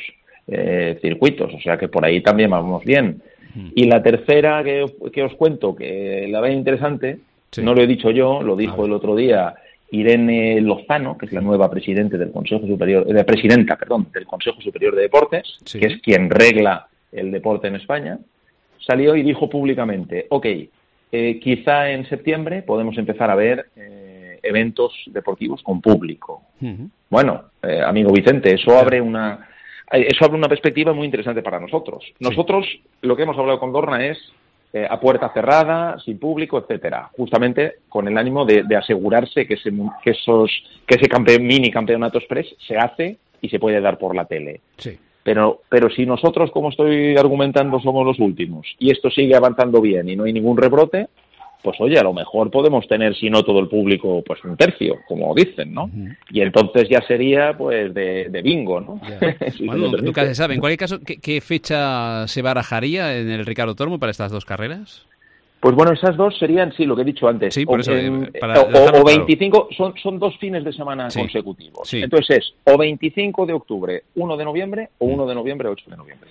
eh, circuitos, o sea que por ahí también vamos bien. Uh-huh. Y la tercera que, que os cuento, que la veo interesante, sí. no lo he dicho yo, lo dijo el otro día Irene Lozano, que es la nueva presidente del Consejo Superior, eh, presidenta, perdón, del Consejo Superior de Deportes, sí. que es quien regla el deporte en España. Salió y dijo públicamente, ok, eh, quizá en septiembre podemos empezar a ver eh, eventos deportivos con público. Uh-huh. Bueno, eh, amigo Vicente, eso yeah. abre una eso abre una perspectiva muy interesante para nosotros. Sí. Nosotros lo que hemos hablado con Dorna es eh, a puerta cerrada, sin público, etcétera, justamente con el ánimo de, de asegurarse que ese que esos que ese campe, mini campeonato express se hace y se puede dar por la tele. Sí. Pero, pero si nosotros, como estoy argumentando, somos los últimos y esto sigue avanzando bien y no hay ningún rebrote, pues oye, a lo mejor podemos tener, si no todo el público, pues un tercio, como dicen, ¿no? Uh-huh. Y entonces ya sería, pues, de, de bingo, ¿no? Yeah. si bueno, nunca se sabe. En cualquier caso, ¿qué, ¿qué fecha se barajaría en el Ricardo Tormo para estas dos carreras? Pues bueno, esas dos serían, sí, lo que he dicho antes. Sí, por o, eso, eh, para o, o veinticinco, son, son dos fines de semana sí. consecutivos. Sí. Entonces es o veinticinco de octubre, uno de noviembre, o uno de noviembre, ocho de noviembre.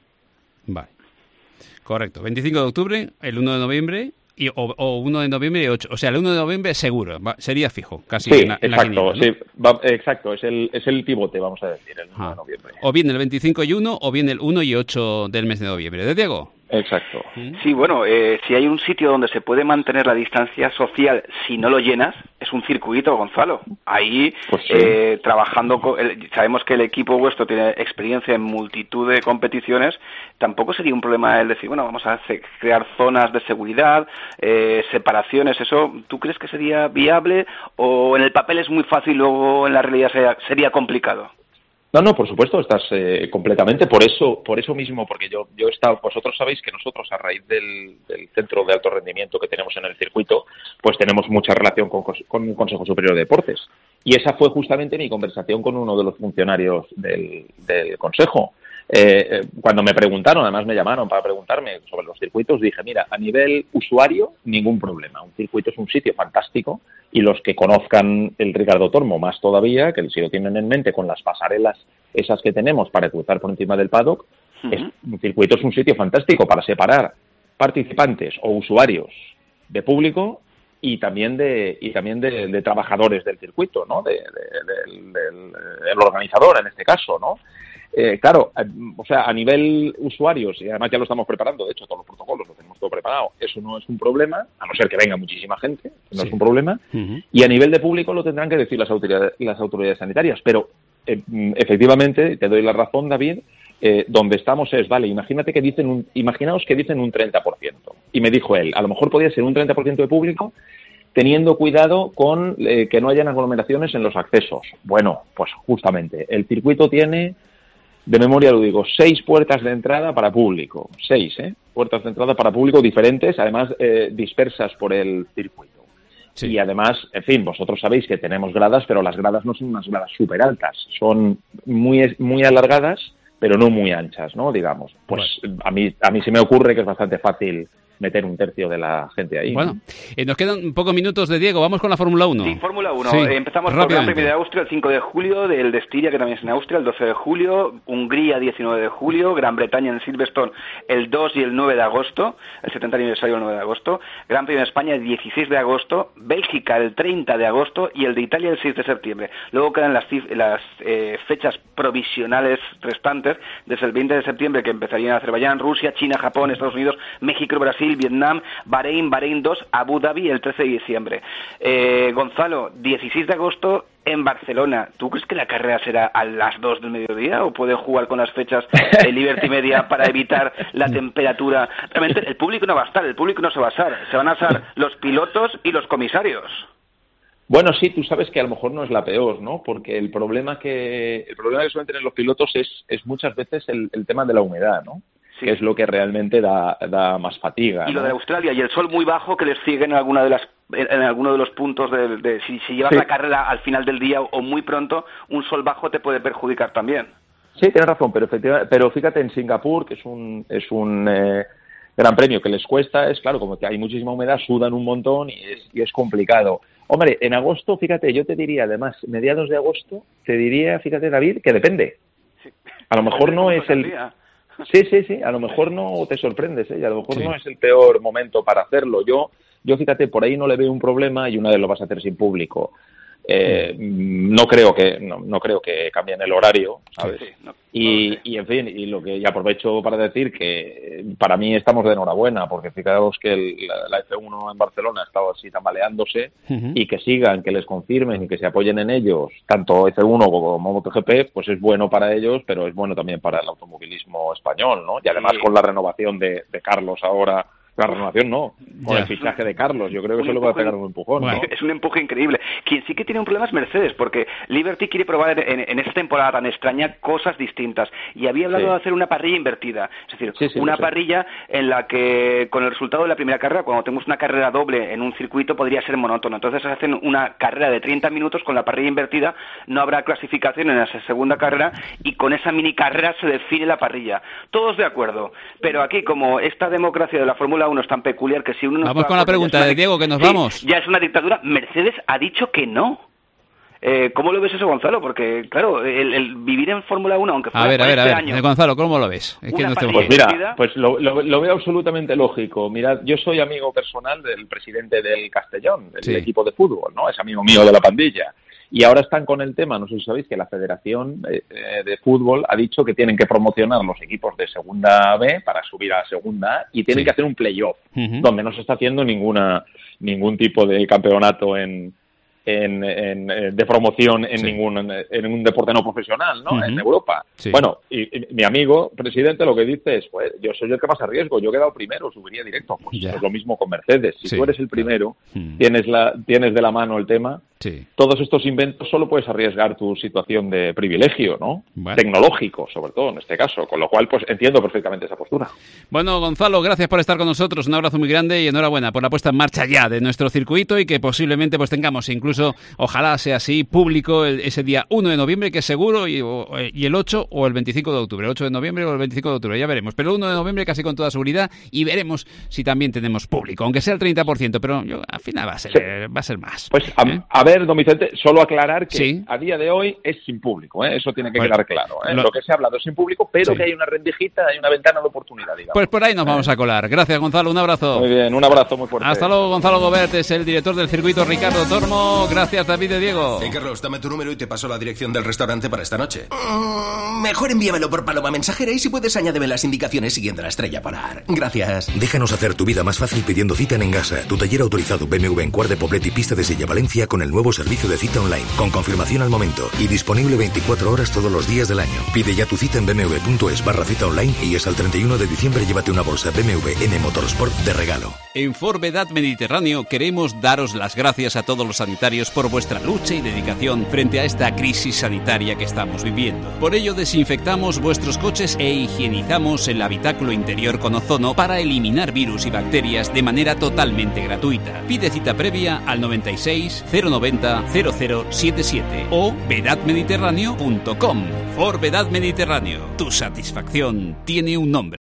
Vale. Correcto. veinticinco de octubre, el uno de noviembre, y, o, o uno de noviembre y ocho. O sea, el uno de noviembre seguro, va, sería fijo, casi sí, en la, en exacto, la quiniela, ¿no? sí, va, exacto, es el, es el pivote, vamos a decir, el uno ah. de noviembre. O bien el veinticinco y uno, o bien el uno y ocho del mes de noviembre. ¿De Diego? Exacto. Sí, bueno, eh, si hay un sitio donde se puede mantener la distancia social si no lo llenas, es un circuito, Gonzalo. Ahí, pues sí. eh, trabajando, con, el, sabemos que el equipo vuestro tiene experiencia en multitud de competiciones, tampoco sería un problema el decir, bueno, vamos a hacer, crear zonas de seguridad, eh, separaciones, eso, ¿tú crees que sería viable o en el papel es muy fácil y luego en la realidad sería, sería complicado? No, no, por supuesto, estás eh, completamente, por eso por eso mismo, porque yo yo he estado, vosotros sabéis que nosotros a raíz del, del centro de alto rendimiento que tenemos en el circuito, pues tenemos mucha relación con, con el Consejo Superior de Deportes. Y esa fue justamente mi conversación con uno de los funcionarios del, del Consejo. Eh, cuando me preguntaron, además me llamaron para preguntarme sobre los circuitos, dije, mira, a nivel usuario, ningún problema. Un circuito es un sitio fantástico y los que conozcan el Ricardo Tormo más todavía, que si lo tienen en mente con las pasarelas esas que tenemos para cruzar por encima del paddock, uh-huh. es, un circuito es un sitio fantástico para separar participantes o usuarios de público y también de y también de, de trabajadores del circuito, ¿no? De, de, de, del, del organizador en este caso, ¿no? Eh, claro, eh, o sea, a nivel usuarios, y además ya lo estamos preparando, de hecho todos los protocolos lo tenemos todo preparado, eso no es un problema, a no ser que venga muchísima gente, no sí. es un problema, uh-huh. y a nivel de público lo tendrán que decir las autoridades, las autoridades sanitarias, pero eh, efectivamente, te doy la razón, David, eh, donde estamos es, vale, imagínate que dicen un, imaginaos que dicen un treinta por ciento, y me dijo él, a lo mejor podría ser un treinta por ciento de público, teniendo cuidado con eh, que no hayan aglomeraciones en los accesos. Bueno, pues justamente, el circuito tiene... De memoria lo digo, seis puertas de entrada para público. Seis, ¿eh? Puertas de entrada para público diferentes, además eh, dispersas por el circuito. Sí. Y además, en fin, vosotros sabéis que tenemos gradas, pero las gradas no son unas gradas súper altas. Son muy, muy alargadas, pero no muy anchas, ¿no? Digamos. Pues bueno. a mí a mí se me ocurre que es bastante fácil meter un tercio de la gente ahí. Bueno, eh, nos quedan pocos minutos de Diego. Vamos con la Fórmula uno. Sí, Fórmula uno. Sí, eh, empezamos por el Gran Premio de Austria el cinco de julio, del de Estiria, que también es en Austria, el doce de julio, Hungría diecinueve de julio, Gran Bretaña en Silverstone el dos y el nueve de agosto, el setenta aniversario el nueve de agosto, Gran Premio de España el dieciséis de agosto, Bélgica el treinta de agosto y el de Italia el seis de septiembre. Luego quedan las, las eh, fechas provisionales restantes, desde el veinte de septiembre, que empezarían Azerbaiyán, Rusia, China, Japón, Estados Unidos, México, Brasil, Vietnam, Bahrein, Bahrein dos, Abu Dhabi el trece de diciembre. Eh, Gonzalo, dieciséis de agosto en Barcelona. ¿Tú crees que la carrera será a las dos del mediodía o pueden jugar con las fechas de Liberty Media para evitar la temperatura? Realmente el público no va a estar, el público no se va a asar, se van a asar los pilotos y los comisarios. Bueno, sí, tú sabes que a lo mejor no es la peor, ¿no? Porque el problema que el problema que suelen tener los pilotos es, es muchas veces el, el tema de la humedad, ¿no? Sí. Que es lo que realmente da, da más fatiga. Y ¿no? lo de Australia y el sol muy bajo que les sigue en alguna de las en alguno de los puntos de, de si, si llevas sí. la carrera al final del día o muy pronto, un sol bajo te puede perjudicar también. Sí, tienes razón, pero efectivamente, pero fíjate en Singapur, que es un es un eh, gran premio que les cuesta, es claro, como que hay muchísima humedad, sudan un montón y es, y es complicado. Hombre, en agosto, fíjate, yo te diría, además, mediados de agosto, te diría, fíjate, David, que depende. Sí. A lo mejor no es el... Día. Sí, sí, sí, a lo mejor no te sorprendes, ¿eh? A lo mejor sí. no es el peor momento para hacerlo. Yo, yo fíjate, por ahí no le veo un problema y una vez lo vas a hacer sin público. Eh, no creo que no, no creo que cambien el horario, ¿sabes? Sí, no, y, no y en fin, y lo que ya aprovecho para decir que para mí estamos de enhorabuena, porque fijaros que el, la, la F uno en Barcelona ha estado así tambaleándose uh-huh. y que sigan, que les confirmen y que se apoyen en ellos, tanto F uno como MotoGP, pues es bueno para ellos, pero es bueno también para el automovilismo español, ¿no? Y además sí. con la renovación de, de Carlos ahora. La renovación no, con ya. el fichaje de Carlos. Yo creo que un eso le va a pegar un empujón. Bueno. ¿no? Es un empuje increíble. Quien sí que tiene un problema es Mercedes, porque Liberty quiere probar en, en esta temporada tan extraña cosas distintas. Y había hablado sí. de hacer una parrilla invertida. Es decir, sí, sí, una parrilla en la que, con el resultado de la primera carrera, cuando tenemos una carrera doble en un circuito, podría ser monótono. Entonces hacen una carrera de treinta minutos con la parrilla invertida, no habrá clasificación en esa segunda carrera y con esa mini carrera se define la parrilla. Todos de acuerdo. Pero aquí, como esta democracia de la Fórmula uno es tan peculiar que si uno... Vamos con la pregunta de Diego, que nos sí, vamos. Ya es una dictadura. Mercedes ha dicho que no. Eh, ¿Cómo lo ves eso, Gonzalo? Porque, claro, el, el vivir en Fórmula uno, aunque fuera a ver, por a ver, este a ver. año... Eh, Gonzalo, ¿cómo lo ves? Es que no te... Pues mira, pues lo, lo, lo veo absolutamente lógico. Mirad, yo soy amigo personal del presidente del Castellón, del sí. equipo de fútbol, ¿no? Es amigo mío de la pandilla. Y ahora están con el tema, no sé si sabéis, que la Federación de, de Fútbol ha dicho que tienen que promocionar los equipos de Segunda B para subir a Segunda A y tienen sí. que hacer un playoff, uh-huh. donde no se está haciendo ninguna ningún tipo de campeonato en, en, en de promoción en sí. ningún en un deporte no profesional, ¿no? Uh-huh. En Europa. Sí. Bueno, y, y mi amigo presidente lo que dice es, pues yo soy el que más arriesgo, yo he quedado primero, subiría directo. Pues yeah. es lo mismo con Mercedes. Si sí. tú eres el primero, uh-huh. tienes la tienes de la mano el tema. Sí. Todos estos inventos solo puedes arriesgar tu situación de privilegio, ¿no? Bueno. Tecnológico, sobre todo en este caso, con lo cual pues entiendo perfectamente esa postura. Bueno, Gonzalo, gracias por estar con nosotros, un abrazo muy grande y enhorabuena por la puesta en marcha ya de nuestro circuito y que posiblemente pues tengamos incluso, ojalá sea así, público el, ese día uno de noviembre, que es seguro, y, o, y el ocho o el veinticinco de octubre, el ocho de noviembre o el veinticinco de octubre, ya veremos, pero el uno de noviembre casi con toda seguridad y veremos si también tenemos público, aunque sea el treinta por ciento, pero yo, al final va a ser, sí. va a ser más. Pues a, ¿eh? a ver ver, don Vicente, solo aclarar que sí. a día de hoy es sin público, ¿eh? Eso tiene que bueno, quedar claro. ¿eh? lo... lo que se ha hablado es sin público, pero sí. que hay una rendijita, hay una ventana de oportunidad, digamos. Pues por ahí nos vamos a colar. Gracias, Gonzalo, un abrazo. Muy bien, un abrazo muy fuerte. Hasta luego, Gonzalo Gobert, es el director del circuito Ricardo Tormo. Gracias, David de Diego. Hey, Carlos, dame tu número y te paso la dirección del restaurante para esta noche. Mm, mejor envíamelo por paloma mensajera y si puedes añádeme las indicaciones siguiendo la estrella polar. Gracias. Déjanos hacer tu vida más fácil pidiendo cita en Engasa, tu taller autorizado B M W en Cuart de Poblet y Pista de Sella Valencia con el nuevo servicio de cita online, con confirmación al momento y disponible veinticuatro horas todos los días del año. Pide ya tu cita en bmw.es barra cita online y hasta el treinta y uno de diciembre llévate una bolsa B M W M Motorsport de regalo. En Forvedad Mediterráneo queremos daros las gracias a todos los sanitarios por vuestra lucha y dedicación frente a esta crisis sanitaria que estamos viviendo. Por ello desinfectamos vuestros coches e higienizamos el habitáculo interior con ozono para eliminar virus y bacterias de manera totalmente gratuita. Pide cita previa al noventa y seis, cero noventa, cero cero setenta y siete o vedad mediterráneo punto com. Forvedad Mediterráneo, tu satisfacción tiene un nombre.